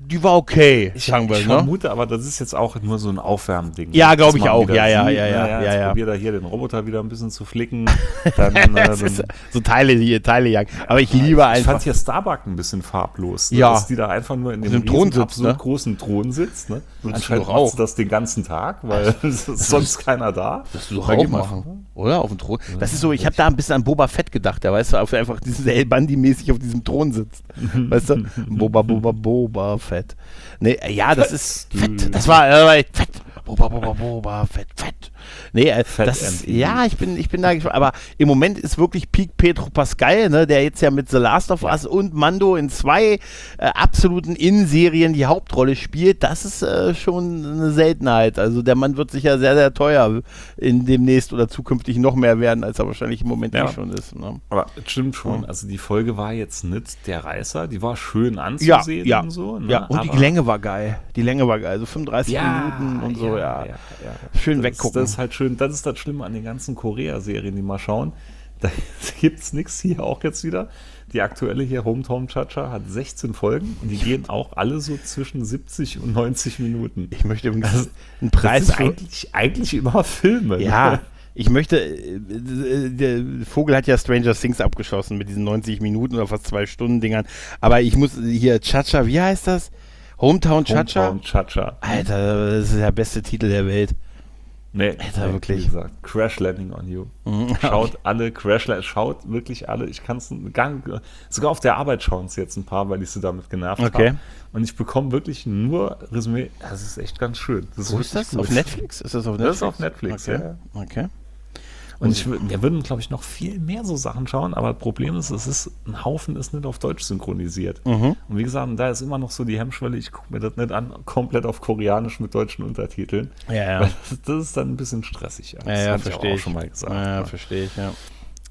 Die war okay, Ich, sagen wir, ich ne? vermute, aber das ist jetzt auch nur so ein Aufwärmding. Ja, glaube Dass ich man auch. wieder Ja, ja, sieht, ja, ja, naja, ja, jetzt ja. probiert er hier den Roboter wieder ein bisschen zu flicken. Dann, äh, Das dann, ist so Teile hier, Teile jagen. Aber ich liebe ich einfach. fand hier Starbuck ein bisschen farblos. Ne? Ja. Dass die da einfach nur in dem, dem Thron riesen, sitzt, absolut ne? großen Thron sitzt. Ne? Würdest Anscheinend du doch macht auch. sie das den ganzen Tag, weil es ist sonst keiner da. Das du doch Da auch geht man- machen, oder? Auf dem Thron. Das ist so, ich habe da ein bisschen an Boba Fett gedacht, der weißt du, auf einfach diesen El Bandi-mäßig auf diesem Thron sitzt. Weißt du? Boba, Boba, Boba Fett. Nee, äh, ja, das ist fett. Das war, äh, war echt fett. Boba, Boba, Boba, fett, fett. Nee, äh, Fett das ist, and easy. ja, ich bin, ich bin da gespannt. Aber im Moment ist wirklich Peak Pedro Pascal, ne, der jetzt ja mit The Last of Us und Mando in zwei äh, absoluten In-Serien die Hauptrolle spielt. Das ist äh, schon eine Seltenheit. Also der Mann wird sicher sehr, sehr teuer in demnächst oder zukünftig noch mehr werden, als er wahrscheinlich im Moment Ja. eh schon ist. Ne? Aber es stimmt schon. Ja. Also die Folge war jetzt nicht der Reißer. Die war schön Ja, anzusehen ja, und so. Ne? ja. Und Aber die Länge war geil. Die Länge war geil. So fünfunddreißig ja, Minuten und so, ja. ja, ja. Schön das, weggucken. Das ist halt schön. Das ist das Schlimme an den ganzen Korea-Serien, die mal schauen. Da gibt es nichts hier auch jetzt wieder. Die aktuelle hier, Hometown Cha-Cha, hat sechzehn Folgen und die gehen auch alle so zwischen siebzig und neunzig Minuten. Ich möchte übrigens einen Das Preis ist schon. eigentlich, eigentlich immer Filme. ne? Ja, ich möchte, äh, äh, der Vogel hat ja Stranger Things abgeschossen mit diesen neunzig Minuten oder fast zwei Stunden Dingern, aber ich muss hier, Cha-Cha, wie heißt das? Hometown Cha-Cha? Hometown Cha-Cha. Alter, das ist der beste Titel der Welt. Nee, Alter, nee, wirklich. Wie gesagt, Crash Landing on You. Mhm. Schaut alle Crash Landing, schaut wirklich alle. Ich kann es gar nicht, sogar auf der Arbeit schauen es jetzt ein paar, weil ich sie damit genervt Okay. habe. Und ich bekomme wirklich nur Resümee. Das ist echt ganz schön. Das Wo ist wirklich das? Auf gut. Netflix? Ist das auf Das Netflix? ist auf Netflix, okay. ja. Okay. Und ich, wür- wir würden, glaube ich, noch viel mehr so Sachen schauen, aber das Problem ist, es ist, ein Haufen ist nicht auf Deutsch synchronisiert. Mhm. Und wie gesagt, da ist immer noch so die Hemmschwelle, ich gucke mir das nicht an, komplett auf Koreanisch mit deutschen Untertiteln. Ja, ja. Weil das, das ist dann ein bisschen stressig. Das Ja, ja, hatte ich verstehe auch ich. schon mal gesagt. Ja, ne? verstehe ich, ja.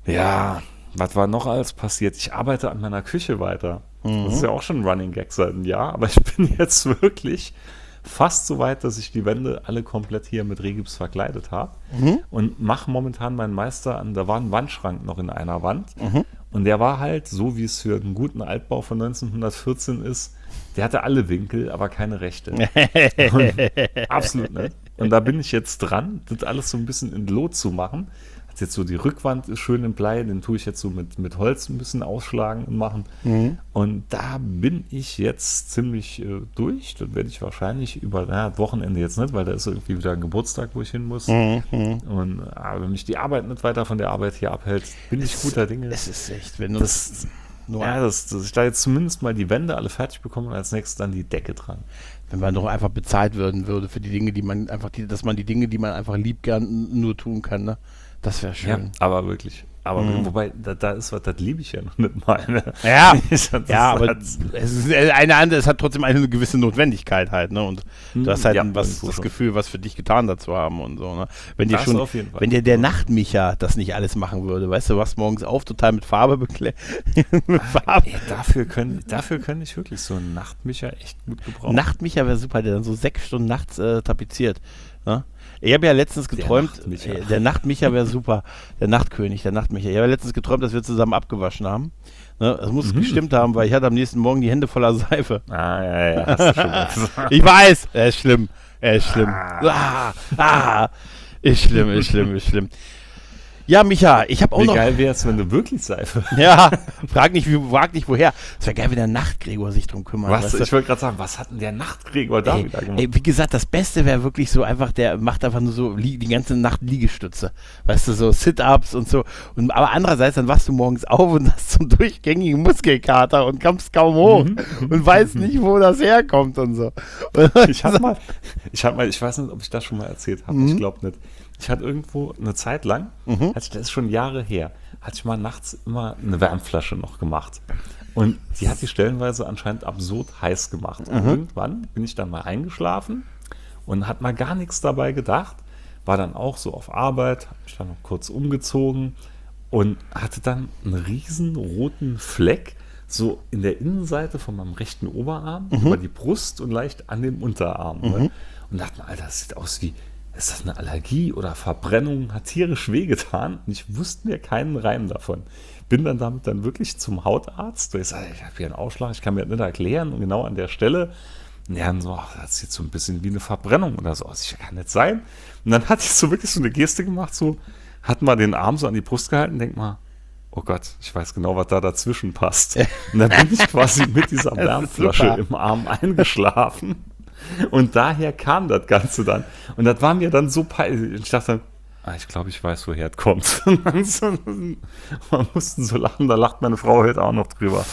Ja, was war noch alles passiert? Ich arbeite an meiner Küche weiter. Mhm. Das ist ja auch schon ein Running Gag seit einem Jahr, aber ich bin jetzt wirklich fast so weit, dass ich die Wände alle komplett hier mit Regips verkleidet habe Mhm. und mache momentan meinen Meister an, da war ein Wandschrank noch in einer Wand Mhm. und der war halt, so wie es für einen guten Altbau von neunzehnhundertvierzehn ist, der hatte alle Winkel, aber keine Rechte. Und, absolut nicht. Und da bin ich jetzt dran, das alles so ein bisschen in Lot zu machen. Hat jetzt so die Rückwand ist schön in Blei, den tue ich jetzt so mit, mit Holz ein bisschen ausschlagen und machen. Mhm. Und da bin ich jetzt ziemlich äh, durch. Das werde ich wahrscheinlich über na, Wochenende jetzt nicht, weil da ist irgendwie wieder ein Geburtstag, wo ich hin muss. Mhm. Mhm. Und aber wenn mich die Arbeit nicht weiter von der Arbeit hier abhält, bin ich guter Dinge. Es ist echt, wenn du Das, nur ja, dass, dass ich da jetzt zumindest mal die Wände alle fertig bekomme und als nächstes dann die Decke dran. wenn man doch einfach bezahlt werden würde für die Dinge, die man einfach, die, dass man die Dinge, die man einfach lieb gern nur tun kann, ne? Das wäre Ja, schön. aber wirklich. Aber Mhm. wobei, da, da ist was, das liebe ich ja noch nicht mal. Ne? Ja, Das- das ja, aber hat- es ist eine andere, es hat trotzdem eine gewisse Notwendigkeit halt, ne? Und du hast halt Ja, ein- was, irgendwo das schon. Gefühl, was für dich getan dazu haben und so, ne? Wenn dir Das schon, auf jeden Fall. wenn dir der Nachtmicha das nicht alles machen würde, weißt du, wachst morgens auf, total mit Farbe beklebt. mit Farbe. Ey, dafür können, dafür können ich wirklich so einen Nachtmicher echt gut gebrauchen. Nachtmicha wäre super, der dann so sechs Stunden nachts äh, tapeziert. Ne? Ich habe ja letztens geträumt, Nachtmicha. äh, der Nachtmicha wäre super, der Nachtkönig, der Nachtmicha. Ich habe ja letztens geträumt, dass wir zusammen abgewaschen haben. Ne? Das muss gestimmt haben, weil ich hatte am nächsten Morgen die Hände voller Seife. Ah, ja, ja, hast du schon mal gesagt. Ich weiß, er ist schlimm, er ist schlimm. Ah, ah, ist schlimm, ist schlimm, ist schlimm. Ja, Micha, ich habe auch Wie noch... geil wäre es, wenn du wirklich Seife. Ja, frag nicht, wie, frag nicht woher. Es wäre geil, wenn der Nachtgregor sich drum kümmert. Was? weißt du? Ich wollte gerade sagen, was hat denn der Nachtgregor da Ey, wieder gemacht? ey, wie gesagt, das Beste wäre wirklich so einfach, der macht einfach nur so li- die ganze Nacht Liegestütze. Weißt du, so Sit-Ups und so. Und, aber andererseits, dann wachst du morgens auf und hast so einen durchgängigen Muskelkater und kommst kaum hoch und weißt nicht, wo das herkommt und so. Ich habe mal, ich habe mal, ich weiß nicht, ob ich das schon mal erzählt habe, ich glaube nicht. Ich hatte irgendwo eine Zeit lang, Mhm. hatte ich, das ist schon Jahre her, hatte ich mal nachts immer eine Wärmflasche noch gemacht. Und die hat die stellenweise anscheinend absurd heiß gemacht. Und irgendwann bin ich dann mal eingeschlafen und hat mal gar nichts dabei gedacht, war dann auch so auf Arbeit, habe mich dann noch kurz umgezogen und hatte dann einen riesen roten Fleck so in der Innenseite von meinem rechten Oberarm, über die Brust und leicht an den Unterarm. Ne? Und dachte mir, Alter, das sieht aus wie, ist das eine Allergie oder Verbrennung? Hat tierisch wehgetan und ich wusste mir keinen Reim davon. Bin dann damit dann wirklich zum Hautarzt. Ich sage, ich habe hier einen Ausschlag, ich kann mir das nicht erklären. Und genau an der Stelle, ja, dann so, ach, das ist jetzt so ein bisschen wie eine Verbrennung oder so. Das kann nicht sein. Und dann hatte ich so wirklich so eine Geste gemacht, so, hat mal den Arm so an die Brust gehalten, denk mal, oh Gott, ich weiß genau, was da dazwischen passt. Und dann bin ich quasi mit dieser Wärmflasche im Arm eingeschlafen. Und daher kam das Ganze dann. Und das war mir dann so peinlich. Ich dachte dann, ah, ich glaube, ich weiß, woher es kommt. Und dann so, man musste so lachen, da lacht meine Frau heute auch noch drüber.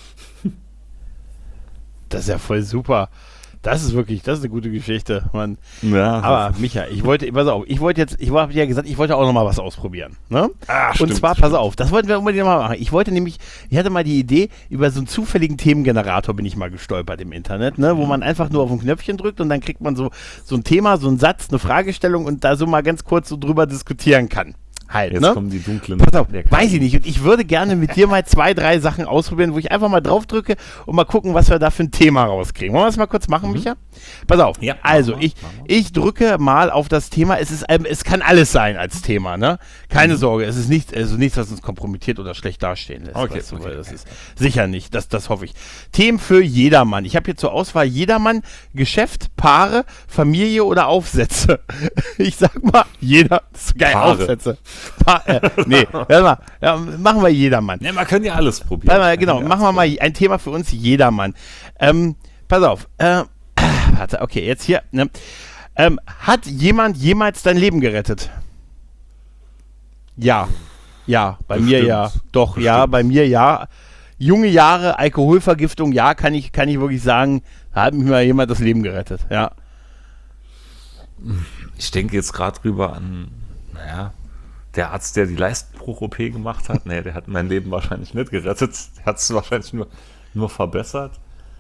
Das ist ja voll super. Das ist wirklich, das ist eine gute Geschichte, Mann. Ja, aber Micha, ich wollte, pass auf, ich wollte jetzt, ich habe ja gesagt, ich wollte auch noch mal was ausprobieren, ne? Ah, stimmt, Und zwar, stimmt. pass auf, das wollten wir unbedingt mal machen. Ich wollte nämlich, ich hatte mal die Idee, über so einen zufälligen Themengenerator bin ich mal gestolpert im Internet, ne? Wo man einfach nur auf ein Knöpfchen drückt und dann kriegt man so, so ein Thema, so einen Satz, eine Fragestellung und da so mal ganz kurz so drüber diskutieren kann. Halt, Jetzt ne? kommen die dunklen... Pass auf, weiß ich nicht. Und ich würde gerne mit dir mal zwei, drei Sachen ausprobieren, wo ich einfach mal drauf drücke und mal gucken, was wir da für ein Thema rauskriegen. Wollen wir das mal kurz machen, mhm. Micha? Pass auf. Ja, also, mach mal, ich, mach mal. ich drücke mal auf das Thema. Es ist, ähm, es kann alles sein als Thema, ne? Keine mhm. Sorge. Es ist nicht, also nichts, was uns kompromittiert oder schlecht dastehen lässt. Okay, weißt du, okay, weil das okay. ist sicher nicht. Das, das hoffe ich. Themen für jedermann. Ich habe hier zur Auswahl jedermann, Geschäft, Paare, Familie oder Aufsätze. Ich sag mal, jeder. Das ist geil, Paare. Aufsätze. Pa äh, nee, warte mal. Ja, machen wir jedermann. Ja, man kann ja alles probieren. Warte mal, genau, ja machen wir mal ein Thema für uns jedermann. Ähm, pass auf. Äh, warte, okay, jetzt hier. Ne? Ähm, hat jemand jemals dein Leben gerettet? Ja. Ja, bei Bestimmt. mir ja. Doch, Bestimmt. ja, bei mir ja. Junge Jahre, Alkoholvergiftung, ja, kann ich, kann ich wirklich sagen, da hat mir mal jemand das Leben gerettet, ja. Ich denke jetzt gerade drüber an, naja, der Arzt, der die Leistenbruch-O P gemacht hat, nee, der hat mein Leben wahrscheinlich nicht gerettet. Der hat es wahrscheinlich nur, nur verbessert.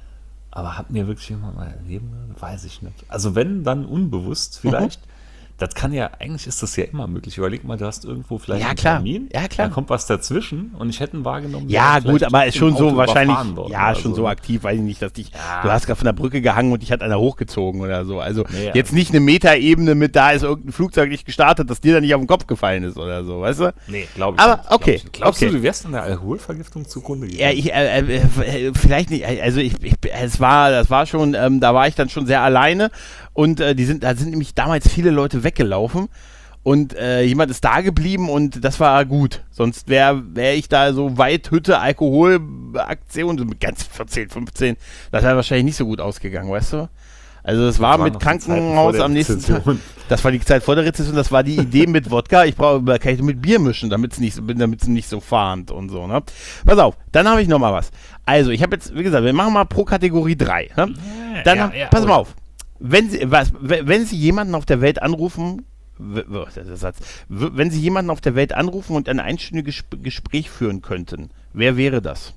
Aber hat mir wirklich jemand mein Leben gerettet? Weiß ich nicht. Also wenn, dann unbewusst vielleicht. Mhm. Das kann ja, eigentlich ist das ja immer möglich. Überleg mal, du hast irgendwo vielleicht Ja, einen klar. Termin, Ja, klar. da kommt was dazwischen und ich hätte ihn wahrgenommen. Ja, der gut, vielleicht aber ist im schon so Auto wahrscheinlich, überfahren worden ja, oder schon so ne? aktiv, weiß ich nicht, dass dich, Ja. du hast gerade von der Brücke gehangen und dich hat einer hochgezogen oder so. Also Nee, ja. jetzt nicht eine Metaebene mit, da ist irgendein Flugzeug nicht gestartet, dass dir dann nicht auf den Kopf gefallen ist oder so, weißt du? Nee, glaube ich Aber nicht. okay, Glaub ich nicht. Glaubst okay. du, du wärst an der Alkoholvergiftung zugrunde gegangen? Ja, ich, äh, äh, äh, vielleicht nicht, also ich, ich, es war, das war schon, ähm, da war ich dann schon sehr alleine und äh, die sind, da sind nämlich damals viele Leute weggelaufen. Und äh, jemand ist da geblieben und das war gut. Sonst wäre wär ich da so weit Hütte, Alkoholaktion, so mit ganz vierzehn, fünfzehn, das wäre wahrscheinlich nicht so gut ausgegangen, weißt du? Also das war war mit noch die Zeiten vor Krankenhaus der am nächsten Tag. Rezession. Das war die Zeit vor der Rezession, das war die Idee mit Wodka. Ich brauche, kann ich mit Bier mischen, damit es nicht, so- damit's nicht so fahrend und so, ne? Pass auf, dann habe ich noch mal was. Also, ich habe jetzt, wie gesagt, wir machen mal pro Kategorie drei. Ne? Dann, ja, hab- ja, pass mal oh. auf. Wenn Sie, was, wenn Sie jemanden auf der Welt anrufen, w- w- das ist der Satz, w- wenn Sie jemanden auf der Welt anrufen und ein einstündiges Gesp- Gespräch führen könnten, wer wäre das?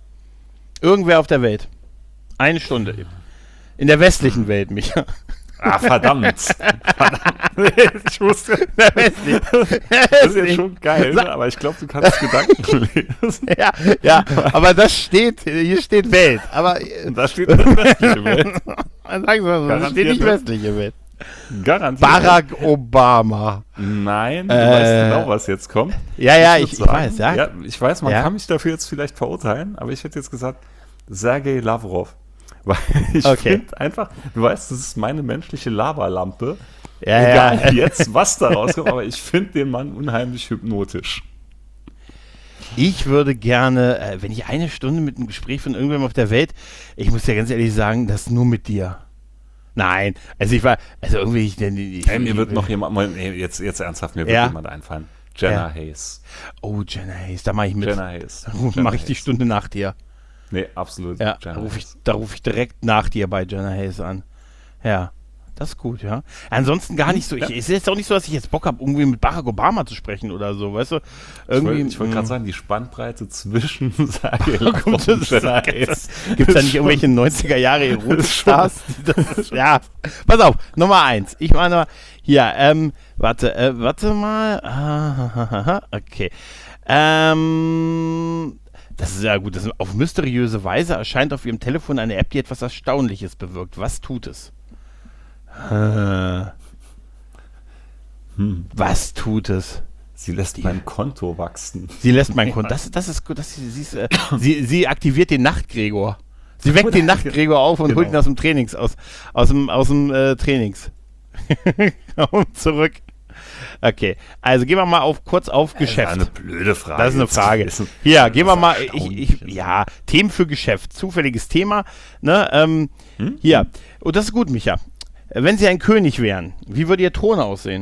Irgendwer auf der Welt. Eine Stunde. In der westlichen Welt, Micha. Ah, verdammt. verdammt. Ich wusste, Der westlichen. das ist jetzt schon geil, ne? Aber ich glaube, du kannst Gedanken lesen. Ja, ja, aber das steht, hier steht Welt. Aber äh, Und da steht eine westliche Welt. sagen Sie mal so, da steht nicht Garantiert. westliche Welt. Garantiert. Barack Obama. Nein, du Äh, weißt genau, was jetzt kommt. Ja, ja, würd ich, ich weiß, ja. ja. Ich weiß, man Ja. kann mich dafür jetzt vielleicht verurteilen, aber ich hätte jetzt gesagt, Sergei Lavrov. Weil ich Okay. finde einfach, du weißt, das ist meine menschliche Lavalampe. Ja, Egal ja. jetzt, was da rauskommt, aber ich finde den Mann unheimlich hypnotisch. Ich würde gerne, äh, wenn ich eine Stunde mit einem Gespräch von irgendwem auf der Welt, ich muss ja ganz ehrlich sagen, das nur mit dir. Nein, also ich war, also irgendwie, ich, ich, Hey, mir wird noch jemand, mal, nee, jetzt, jetzt ernsthaft, mir wird Ja. jemand einfallen. Jenna Ja. Hayes. Oh, Jenna Hayes, da mache ich mit. Jenna Hayes. Da Jenna mache ich die Hayes. Stunde nach dir. Nee, absolut. Ja, da Jenna rufe ich, Hayes. da ruf ich direkt nach dir bei Jenna Hayes an. Ja, das ist gut, ja. Ansonsten gar nicht so, ich, Ja. es ist jetzt auch nicht so, dass ich jetzt Bock habe, irgendwie mit Barack Obama zu sprechen oder so, weißt du? Ich Irgendwie, wollte ich wollt gerade mh. sagen, die Spannbreite zwischen Sergei Lavrov Kommt und das- Jenna Hayes. Gibt es da nicht irgendwelche neunziger Jahre Erotikstars? Ja, pass auf, Nummer eins. Ich meine, hier, ähm, warte, äh, warte mal. Ah, okay. Ähm, das ist ja gut. Das ist, auf mysteriöse Weise erscheint auf Ihrem Telefon eine App, die etwas Erstaunliches bewirkt. Was tut es? Äh, Hm. Was tut es? Sie lässt mein Konto wachsen. Sie lässt mein Konto. Das, das ist gut. Das, sie, ist, äh, sie, sie aktiviert den Nachtgregor. Sie weckt den Nachtgregor auf und genau. holt ihn aus dem Trainings, aus, aus dem, aus dem äh, Trainings. Und zurück. Okay, also gehen wir mal auf, kurz auf Geschäft. Das ist eine blöde Frage. Das ist eine Frage. Ist ein, Hier, gehen wir mal, ich, erstaunlich. ich, ja, Themen für Geschäft, zufälliges Thema. Ne, ähm, Hm? Hier, und das ist gut, Micha. Wenn Sie ein König wären, wie würde Ihr Thron aussehen?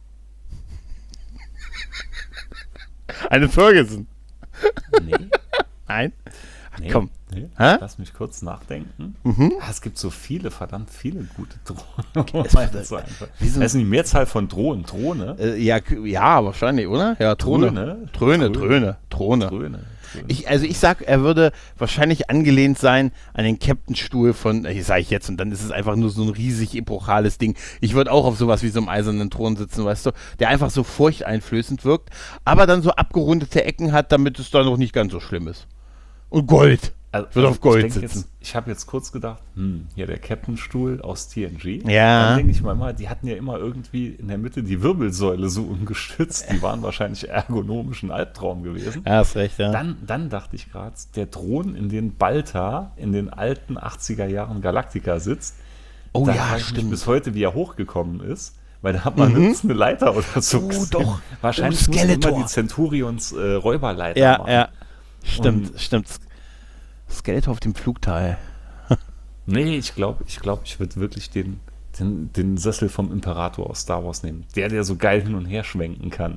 Eine Ferguson. Nee, Nein? Ach, nee, komm. nee. Hä? Lass mich kurz nachdenken. Mhm. Ah, es gibt so viele, verdammt viele gute Drohnen. Es- Das ist einfach- wie so- das ist die Mehrzahl von Drohnen. Drohne? Äh, ja, k- ja, wahrscheinlich, oder? Ja, Throne. Throne. Tröne, Tröne. Tröne, Throne. Drohne. Ich, also ich sag, er würde wahrscheinlich angelehnt sein an den Captainstuhl von, äh, sag ich jetzt, und dann ist es einfach nur so ein riesig epochales Ding. Ich würde auch auf sowas wie so einem eisernen Thron sitzen, weißt du, der einfach so furchteinflößend wirkt, aber dann so abgerundete Ecken hat, damit es dann noch nicht ganz so schlimm ist. Und Gold. Also, Wird auf Gold ich denk sitzen. Jetzt, ich habe jetzt kurz gedacht, hm, hier der Captainstuhl aus T N G. Ja. Dann denke ich mal, immer, die hatten ja immer irgendwie in der Mitte die Wirbelsäule so umgestützt. Die waren wahrscheinlich ergonomisch ein Albtraum gewesen. Ja, hast recht, ja. Dann, dann dachte ich gerade, der Thron, in den Balta in den alten achtziger Jahren Galactica sitzt. Oh da ja, frage ich mich stimmt. bis heute, wie er hochgekommen ist. Weil da hat man höchstens eine Leiter oder so. Oh, gesehen. doch. Wahrscheinlich Oh, mussten immer Skeletor. die Centurions äh, Räuberleiter Ja, machen. ja. Stimmt, Und- stimmt. Skeletor auf dem Flugteil. Nee, ich glaube, ich, glaub, ich würde wirklich den, den, den Sessel vom Imperator aus Star Wars nehmen. Der, der so geil hin und her schwenken kann.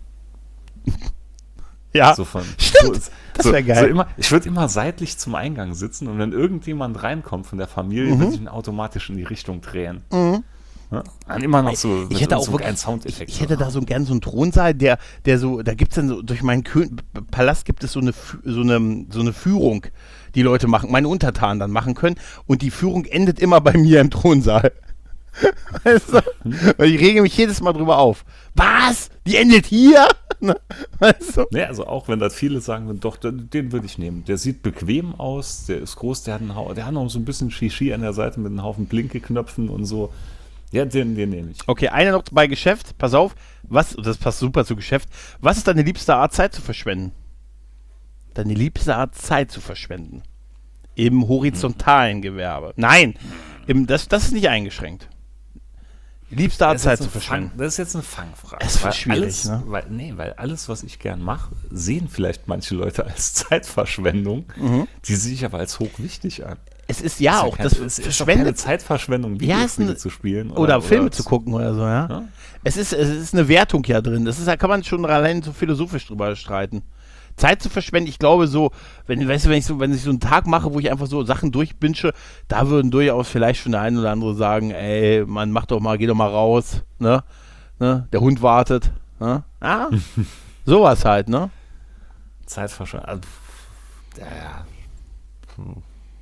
Ja, So von, stimmt. So, Das so- wär geil. So immer, ich würde immer seitlich zum Eingang sitzen und wenn irgendjemand reinkommt von der Familie, Mhm. würde ich ihn automatisch in die Richtung drehen. Ja? Und immer noch so Ich hätte auch so wirklich, einen ich, Soundeffekt. ich hätte da so gern so einen Thronsaal, der, der so, da gibt es dann so, durch meinen Kö Palast gibt es so eine, Fü- so, eine, so eine Führung, die Leute machen, meine Untertanen dann machen können und die Führung endet immer bei mir im Thronsaal. Weißt du? Weil ich rege mich jedes Mal drüber auf. Was? Die endet hier? Ne? Weißt du? Ja, also auch wenn das viele sagen, würden, doch, den, den würde ich nehmen. Der sieht bequem aus, der ist groß, der hat, einen, Hau- der hat noch so ein bisschen Shishi an der Seite mit einem Haufen Blinkeknöpfen und so. Ja, den, den nehme ich. Okay, eine noch bei Geschäft. Pass auf, was, das passt super zu Geschäft. Was ist deine liebste Art, Zeit zu verschwenden? Deine liebste Art, Zeit zu verschwenden? Im horizontalen Gewerbe. Nein, im, das, das ist nicht eingeschränkt. Liebste Art, Das ist Zeit jetzt zu eine verschwenden. Fang, das ist jetzt eine Fangfrage. Es wird Weil schwierig, alles, ne? Weil, nee, weil alles, was ich gern mache, sehen vielleicht manche Leute als Zeitverschwendung. Mhm. Die sehe ich aber als hochwichtig an. Es ist ja Das auch, kein- das es ist doch keine verschwendet Zeitverschwendung, Ja, es ist Videospiele eine- zu spielen. oder, Filme zu zu gucken oder so, ja. Ja? Es ist, es ist eine Wertung ja drin. Das ist, da kann man schon allein so philosophisch drüber streiten. Zeit zu verschwenden, ich glaube so, wenn, weißt du, wenn ich so, wenn ich so einen Tag mache, wo ich einfach so Sachen durchbinsche, da würden durchaus vielleicht schon der ein oder andere sagen, ey, man, mach doch mal, geh doch mal raus, ne? ne? Der Hund wartet, ne? Ah, sowas halt, ne? Zeitverschwendung. Also, ja, ja. Hm.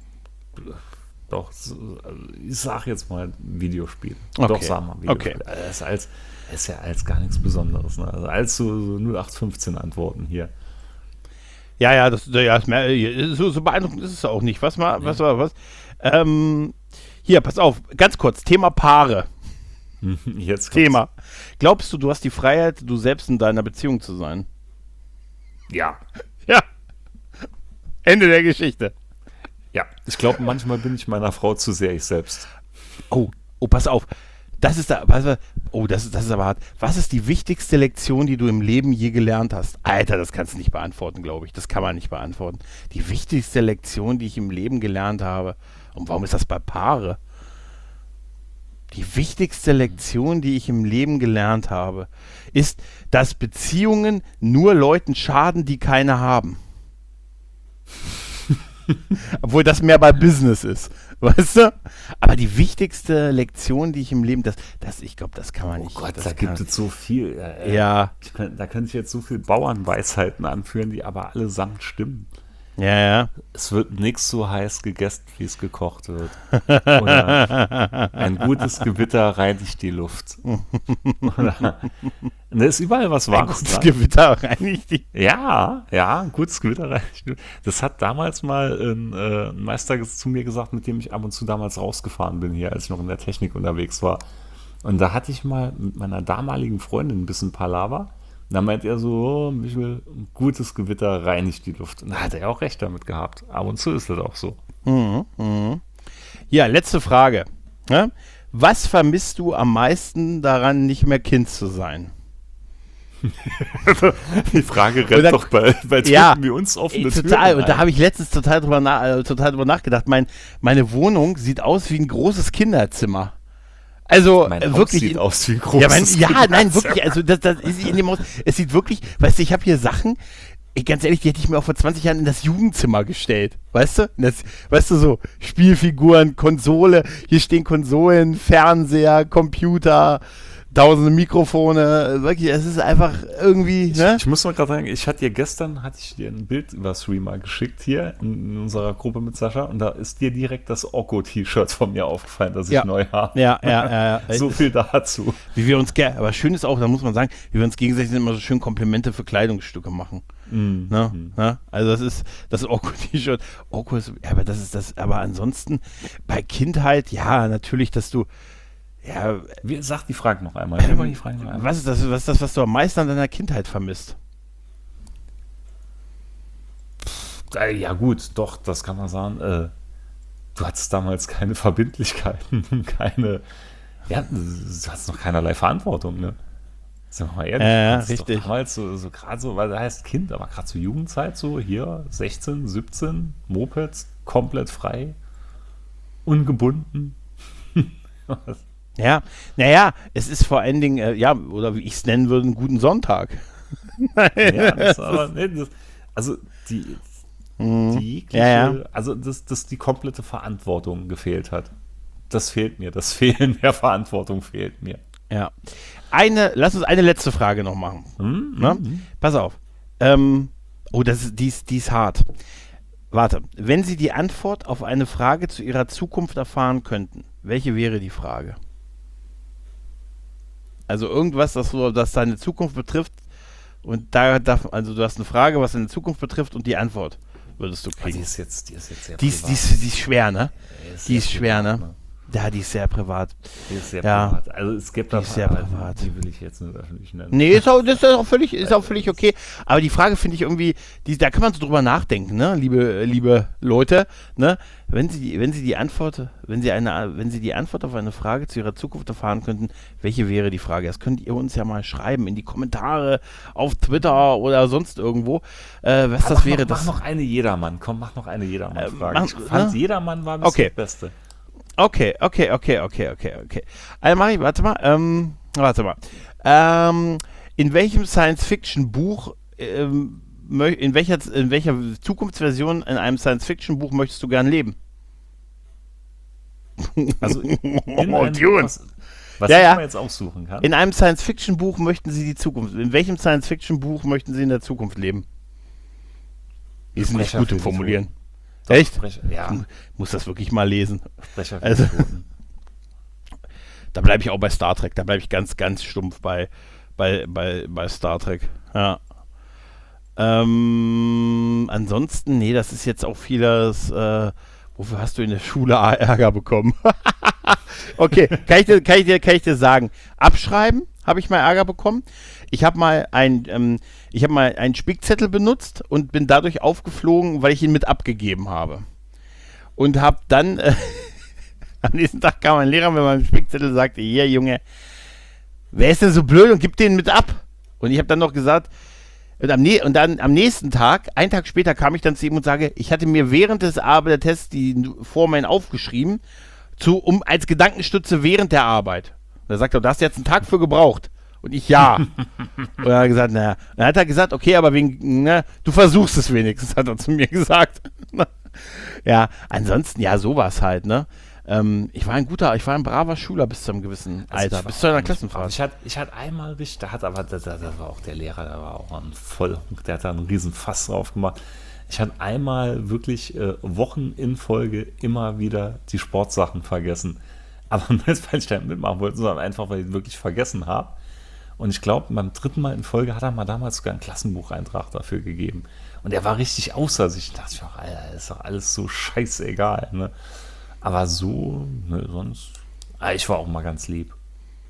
Doch, so, also ich sag jetzt mal Videospiel. Okay. Doch, sag mal Videospiel. Okay. Das ist, als, das ist ja als gar nichts Besonderes. Ne? Also als so, so null acht fünfzehn Antworten hier. Ja, ja, das, ja, das, mer- so, so beeindruckend ist es auch nicht. Was mal, was war was? Ähm, hier, pass auf, ganz kurz, Thema Paare. Jetzt kommt's. Thema. Glaubst du, du hast die Freiheit, du selbst in deiner Beziehung zu sein? Ja. Ja. Ende der Geschichte. Ja. Ich glaube, manchmal bin ich meiner Frau zu sehr ich selbst. Oh, oh, pass auf. Das ist da, was, oh, das, ist- das ist aber hart. Was ist die wichtigste Lektion, die du im Leben je gelernt hast? Alter, das kannst du nicht beantworten, glaube ich. Das kann man nicht beantworten. Die wichtigste Lektion, die ich im Leben gelernt habe. Und warum ist das bei Paare? Die wichtigste Lektion, die ich im Leben gelernt habe, ist, dass Beziehungen nur Leuten schaden, die keine haben. Obwohl das mehr bei Business ist, weißt du? Aber die wichtigste Lektion, die ich im Leben, das, das ich glaube, das kann man Oh nicht. Gott, das da kann, gibt es so viel. Äh, Ja, Ich könnt, da könnte ich jetzt so viel Bauernweisheiten anführen, die aber allesamt stimmen. ja, ja. Es wird nichts so heiß gegessen, wie es gekocht wird. Oder ein gutes Gewitter reinigt die Luft. Oder, da ist überall was Ein Wahres gutes dran. Gewitter reinigt die. Ja, ja, ein gutes Gewitter reinigt die Luft. Das hat damals mal ein, äh, ein Meister ges- zu mir gesagt, mit dem ich ab und zu damals rausgefahren bin hier, als ich noch in der Technik unterwegs war. Und da hatte ich mal mit meiner damaligen Freundin ein bisschen Palaver. Und da meint er so, oh, Michael, ein gutes Gewitter reinigt die Luft. Und da hat er ja auch recht damit gehabt. Ab und zu ist das auch so. Mhm, mhm. Ja, letzte Frage. Ja? Was vermisst du am meisten daran, nicht mehr Kind zu sein? Die Frage rennt Oder, doch bei, bei Typen ja, wie uns offene ey, total. Türen Und da ein. habe ich letztens total drüber, na, äh, total drüber nachgedacht. Mein, meine Wohnung sieht aus wie ein großes Kinderzimmer. Also Mein äh, Haus wirklich. sieht in, aus wie ein ja, mein, großes ja, nein, Kinderzimmer. wirklich. Also das, das ist in dem Haus. Es sieht wirklich. Weißt du, ich habe hier Sachen. Ey, ganz ehrlich, die hätte ich mir auch vor zwanzig Jahren in das Jugendzimmer gestellt. Weißt du? In das, weißt du, so Spielfiguren, Konsole. Hier stehen Konsolen, Fernseher, Computer. Tausende Mikrofone, wirklich, es ist einfach irgendwie, ne? Ich, ich muss mal gerade sagen, ich hatte dir gestern, hatte ich dir ein Bild über Streamer geschickt hier in, in unserer Gruppe mit Sascha und da ist dir direkt das Orko-T-Shirt von mir aufgefallen, das ich Ja. neu habe. Ja, ja, ja, ja. So viel dazu. Wie wir uns, ge- aber schön ist auch, da muss man sagen, wie wir uns gegenseitig immer so schön Komplimente für Kleidungsstücke machen. Mm. Ne? Mm. Ne? Also das ist das Orko-T-Shirt. Orko ist, ja, aber das ist das, aber ansonsten bei Kindheit, ja, natürlich, dass du, ja, Wie, sag die Frage noch einmal. Ähm, die Frage noch einmal. was ist das, was ist das, was du am meisten an deiner Kindheit vermisst? Äh, Ja gut, doch, das kann man sagen. Äh, du hattest damals keine Verbindlichkeiten, keine, ja, du hattest noch keinerlei Verantwortung, ne? Sind wir mal ehrlich, Ja, ja, du hattest richtig. Doch damals so, so gerade so, weil da heißt Kind, aber gerade zur Jugendzeit so, hier sechzehn, siebzehn, Mopeds, komplett frei, ungebunden. Ja, naja, es ist vor allen Dingen, äh, ja, oder wie ich es nennen würde, einen guten Sonntag. Ja, das aber, nee, das, also die, die jegliche, Ja, ja. also dass, dass die komplette Verantwortung gefehlt hat. Das fehlt mir, das Fehlen der Verantwortung fehlt mir. Ja. Eine, lass uns eine letzte Frage noch machen. Hm, Ne? hm, hm. Pass auf. Ähm, oh, das ist, die, ist, die ist hart. Warte, wenn Sie die Antwort auf eine Frage zu Ihrer Zukunft erfahren könnten, welche wäre die Frage? Also irgendwas, das, so, das deine Zukunft betrifft und da darf, also du hast eine Frage, was deine Zukunft betrifft und die Antwort würdest du Aber kriegen. Die ist jetzt, die ist jetzt sehr Die ist, die, privat. ist, die ist schwer, ne? Die Die ist sehr schwer, privat, ne? Ja, die ist sehr privat. Die ist sehr Ja. privat. Also es gibt Die da ist sehr aber privat. Die will ich jetzt nicht öffentlich nennen. Nee, ist auch, das ist auch völlig, ist auch völlig okay. Aber die Frage finde ich irgendwie, die, da kann man so drüber nachdenken, ne, liebe, liebe Leute, ne? Wenn Sie, die- wenn Sie die Antwort, wenn Sie eine, wenn Sie die Antwort auf eine Frage zu Ihrer Zukunft erfahren könnten, welche wäre die Frage? Das könnt ihr uns ja mal schreiben in die Kommentare auf Twitter oder sonst irgendwo, äh, was Aber das mach wäre. noch, das mach noch eine Jedermann. Komm, mach noch eine Jedermann-Frage. Äh, mach- ich fand, ne? Jedermann war bis Okay. das Beste. Okay, okay, okay, okay, okay, okay. Also mach ich, warte mal, ähm, warte mal. Ähm, in welchem Science-Fiction-Buch, ähm, mö- in welcher, in welcher Zukunftsversion in einem Science-Fiction-Buch möchtest du gern leben? Also in Oh, einem, Dune. was, was Ja, ich ja. mir jetzt aussuchen kann. In einem Science-Fiction-Buch möchten Sie die Zukunft, in welchem Science-Fiction-Buch möchten Sie in der Zukunft leben? Die sind nicht Sprecher gut für im die Formulieren. Doch, Echt? Sprecher, ja, Ich muss das wirklich mal lesen. Sprecher für Also- die Toten. Da bleibe ich auch bei Star Trek. Da bleibe ich ganz, ganz stumpf bei, bei, bei, bei Star Trek. Ja. Ähm, ansonsten, nee, das ist jetzt auch vieles. Äh, wofür hast du in der Schule Ärger bekommen? Okay, kann ich, dir, kann, ich dir, kann ich dir sagen. Abschreiben habe ich mal Ärger bekommen. Ich habe mal ein, ähm, ich habe mal einen Spickzettel benutzt und bin dadurch aufgeflogen, weil ich ihn mit abgegeben habe. Und habe dann äh, am nächsten Tag kam ein Lehrer mit meinem Spickzettel und sagte, hier Junge, wer ist denn so blöd und gibt den mit ab? Und ich habe dann noch gesagt, und, am, und dann am nächsten Tag, einen Tag später, kam ich dann zu ihm und sage, ich hatte mir während des Arbeit der Tests die Vormen aufgeschrieben, zu, um als Gedankenstütze während der Arbeit. Und er sagt er, da hast du jetzt einen Tag für gebraucht. Und ich, ja. Und dann hat er gesagt, naja. Dann hat er gesagt, okay, aber wegen, ne, du versuchst es wenigstens, hat er zu mir gesagt. Ja, ansonsten, ja, sowas halt, ne. Ähm, ich war ein guter, ich war ein braver Schüler bis zu einem gewissen Also Alter, ich bis war zu einer auch nicht Klassenfahrt. brav. Ich hatte, ich hatte einmal richtig, da hat aber, das, das war auch der Lehrer, der war auch ein Vollhunk, der hat da einen riesen Fass drauf gemacht. Ich hatte einmal wirklich äh, Wochen in Folge immer wieder die Sportsachen vergessen. Aber nicht, weil ich da mitmachen wollte, sondern einfach, weil ich wirklich vergessen habe. Und ich glaube, beim dritten Mal in Folge hat er mal damals sogar einen Klassenbucheintrag dafür gegeben. Und er war richtig außer sich. Da dachte ich auch, Alter, ist doch alles so scheißegal. Ne? Aber so, ne, sonst. Ah, ich war auch mal ganz lieb.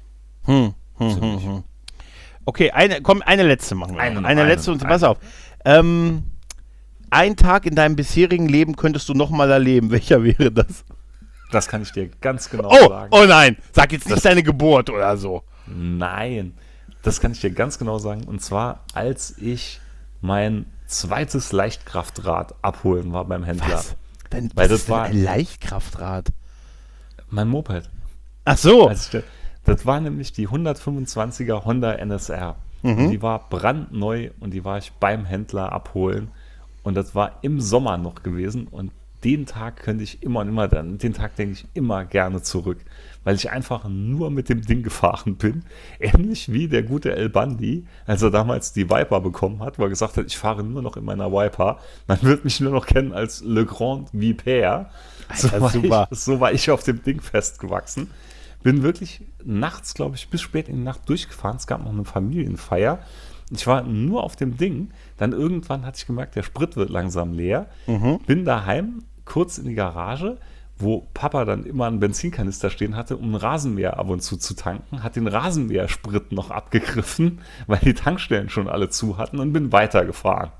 Hm, hm, hm, hm. Okay, eine, komm, eine letzte machen wir. Eine, noch. eine eine, letzte und eine. pass auf. Ähm, ein Tag in deinem bisherigen Leben könntest du nochmal erleben. Welcher wäre das? Das kann ich dir ganz genau Oh, sagen. oh nein, sag jetzt nicht Das- deine Geburt oder so. Nein, das kann ich dir ganz genau sagen. Und zwar, als ich mein zweites Leichtkraftrad abholen war beim Händler. Was? Dein, Weil was das ist denn war- ein Leichtkraftrad. Mein Moped. Ach so. Als ich, das war nämlich die hundertfünfundzwanziger Honda N S R. Mhm. Und die war brandneu und die war ich beim Händler abholen. Und das war im Sommer noch gewesen. Und den Tag könnte ich immer und immer, dann, den Tag denke ich immer gerne zurück. Weil ich einfach nur mit dem Ding gefahren bin. Ähnlich wie der gute El Bandi, als er damals die Viper bekommen hat, wo er gesagt hat, ich fahre nur noch in meiner Viper. Man wird mich nur noch kennen als Le Grand Vipère. So, Alter, war super. ich, so war ich auf dem Ding festgewachsen. Bin wirklich nachts, glaube ich, bis spät in die Nacht durchgefahren. Es gab noch eine Familienfeier. Ich war nur auf dem Ding. Dann irgendwann hatte ich gemerkt, der Sprit wird langsam leer. Mhm. Bin daheim, kurz in die Garage, wo Papa dann immer einen Benzinkanister stehen hatte, um einen Rasenmäher ab und zu zu tanken. Hat den Rasenmähersprit noch abgegriffen, weil die Tankstellen schon alle zu hatten und bin weitergefahren.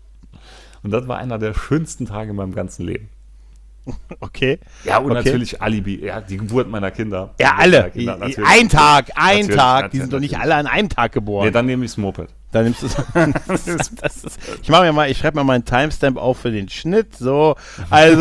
Und das war einer der schönsten Tage in meinem ganzen Leben. Okay. Ja, und Okay. natürlich Alibi, ja, die Geburt meiner Kinder. Ja, Die Geburt alle. meiner Kinder, natürlich. Ein Tag, ein Natürlich, Tag. Die natürlich, sind doch nicht natürlich. alle an einem Tag geboren. Nee, dann nehme ich das Moped. Dann nimmst du es. das ist, ich mache mir mal, ich schreibe mir mal einen Timestamp auf für den Schnitt. So, also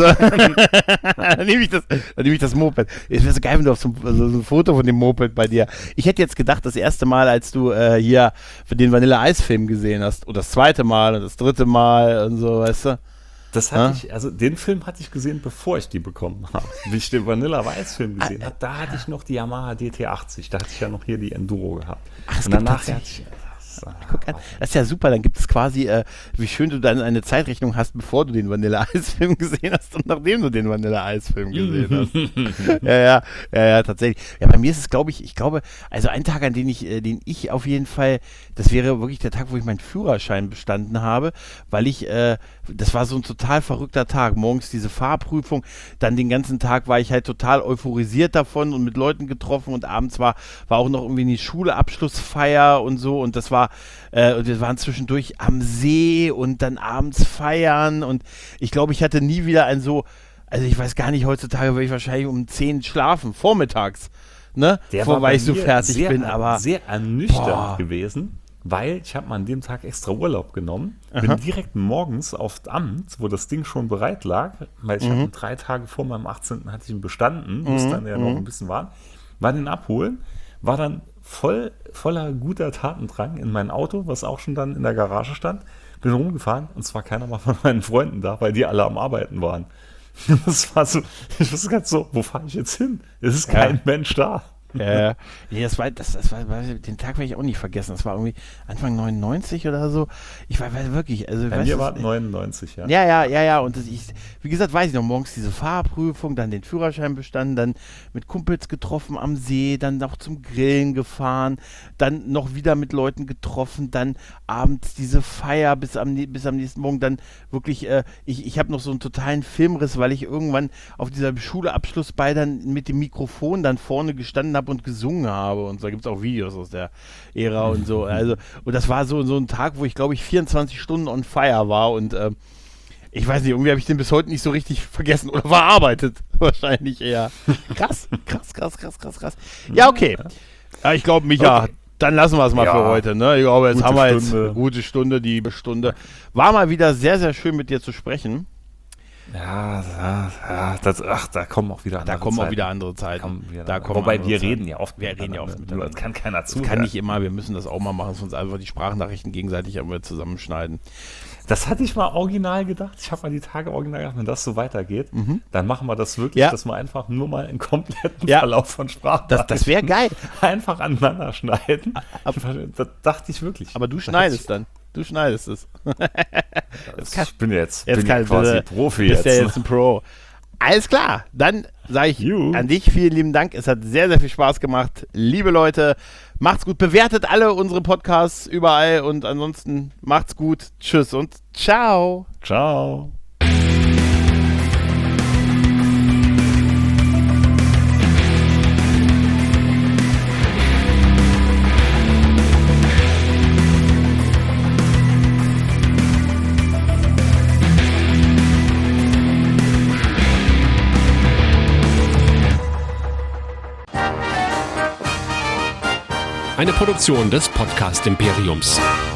dann nehme ich das, dann nehme ich das Moped. Es wäre so geil, wenn du auf so, so ein Foto von dem Moped bei dir. Ich hätte jetzt gedacht, das erste Mal, als du äh, hier für den Vanille-Eis-Film gesehen hast, oder das zweite Mal und das dritte Mal und so, weißt du? Das hatte Ja? ich, also den Film hatte ich gesehen, bevor ich die bekommen habe. Wie ich den Vanilla Weiß-Film gesehen habe, da hatte ich noch die Yamaha D T achtzig. Da hatte ich ja noch hier die Enduro gehabt. Ach, es und gibt danach hatte tatsächlich- ich. Guck an, das ist ja super, dann gibt es quasi, äh, wie schön du dann eine Zeitrechnung hast, bevor du den Vanille-Eis-Film gesehen hast und nachdem du den Vanille-Eis-Film gesehen hast. ja, ja, ja, ja, tatsächlich. Ja, bei mir ist es, glaube ich, ich glaube, also ein Tag, an den ich, äh, den ich auf jeden Fall, das wäre wirklich der Tag, wo ich meinen Führerschein bestanden habe, weil ich, äh, das war so ein total verrückter Tag. Morgens diese Fahrprüfung, dann den ganzen Tag war ich halt total euphorisiert davon und mit Leuten getroffen und abends war, war auch noch irgendwie die Schule-Abschlussfeier und so und das war, äh, und wir waren zwischendurch am See und dann abends feiern und ich glaube, ich hatte nie wieder ein so, also ich weiß gar nicht, heutzutage würde ich wahrscheinlich um zehn schlafen, vormittags, ne, Der Vor, war weil bei ich so mir fertig sehr, bin, aber sehr ernüchternd Boah. gewesen, weil ich habe mal an dem Tag extra Urlaub genommen, Aha. bin direkt morgens aufs Amt, wo das Ding schon bereit lag, weil ich Mhm. habe drei Tage vor meinem achtzehnten hatte ich ihn bestanden, Mhm. muss dann ja noch Mhm. ein bisschen warten, war den abholen, war dann voll, voller guter Tatendrang in mein Auto, was auch schon dann in der Garage stand, bin rumgefahren und zwar keiner mal von meinen Freunden da, weil die alle am Arbeiten waren. Das war so, ich wusste ganz so, wo fahre ich jetzt hin? Es ist kein Ja. Mensch da. Ja, nee, das war, das, das war, war, den Tag werde ich auch nicht vergessen. Das war irgendwie Anfang neunundneunzig oder so. Ich war, war wirklich, also Bei weißt mir du, war es neunundneunzig, ja. Ja, ja, ja, ja. Und das, ich, wie gesagt, weiß ich noch, morgens diese Fahrprüfung, dann den Führerschein bestanden, dann mit Kumpels getroffen am See, dann noch zum Grillen gefahren, dann noch wieder mit Leuten getroffen, dann abends diese Feier bis am, bis am nächsten Morgen, dann wirklich, äh, ich, ich habe noch so einen totalen Filmriss, weil ich irgendwann auf dieser Schuleabschlussball dann mit dem Mikrofon dann vorne gestanden habe und gesungen habe und so. Da gibt es auch Videos aus der Ära und so. Also, und das war so, so ein Tag, wo ich, glaube ich, vierundzwanzig Stunden on fire war und ähm, ich weiß nicht, irgendwie habe ich den bis heute nicht so richtig vergessen oder verarbeitet. Wahrscheinlich eher. Krass, krass, krass, krass, krass, krass. Ja, okay. Ja, ich glaube, Micha, Okay. dann lassen wir es mal Ja. für heute. Ne? Ich glaube, jetzt Gute haben wir jetzt Stunde. eine gute Stunde, die Stunde. War mal wieder sehr, sehr schön mit dir zu sprechen. Ja, ja, ja das, ach, da kommen auch wieder andere Da kommen auch Zeiten. wieder andere Zeiten. Kommen wieder Da andere- kommen Wobei andere wir Zeiten. reden ja oft Wir reden ja oft Nur miteinander. Das kann keiner Das zuhören. kann nicht immer, wir müssen das auch mal machen, sonst einfach die Sprachnachrichten gegenseitig immer zusammenschneiden. Das hatte ich mal original gedacht. Ich habe mal die Tage original gedacht, wenn das so weitergeht, dann machen wir das wirklich, Ja. dass wir einfach nur mal einen kompletten Ja. Verlauf von Sprachen Das, das wäre geil. einfach aneinander schneiden. Das dachte ich wirklich. Aber du Das schneidest dann. Du schneidest es. Ich, ich bin jetzt, Jetzt bin kann ja quasi äh, Profi bist jetzt. ja jetzt ein Pro. Alles klar, dann sage ich Juhu. an dich vielen lieben Dank. Es hat sehr, sehr viel Spaß gemacht. Liebe Leute, macht's gut. Bewertet alle unsere Podcasts überall und ansonsten macht's gut. Tschüss und ciao. Ciao. eine Produktion des Podcast Imperiums.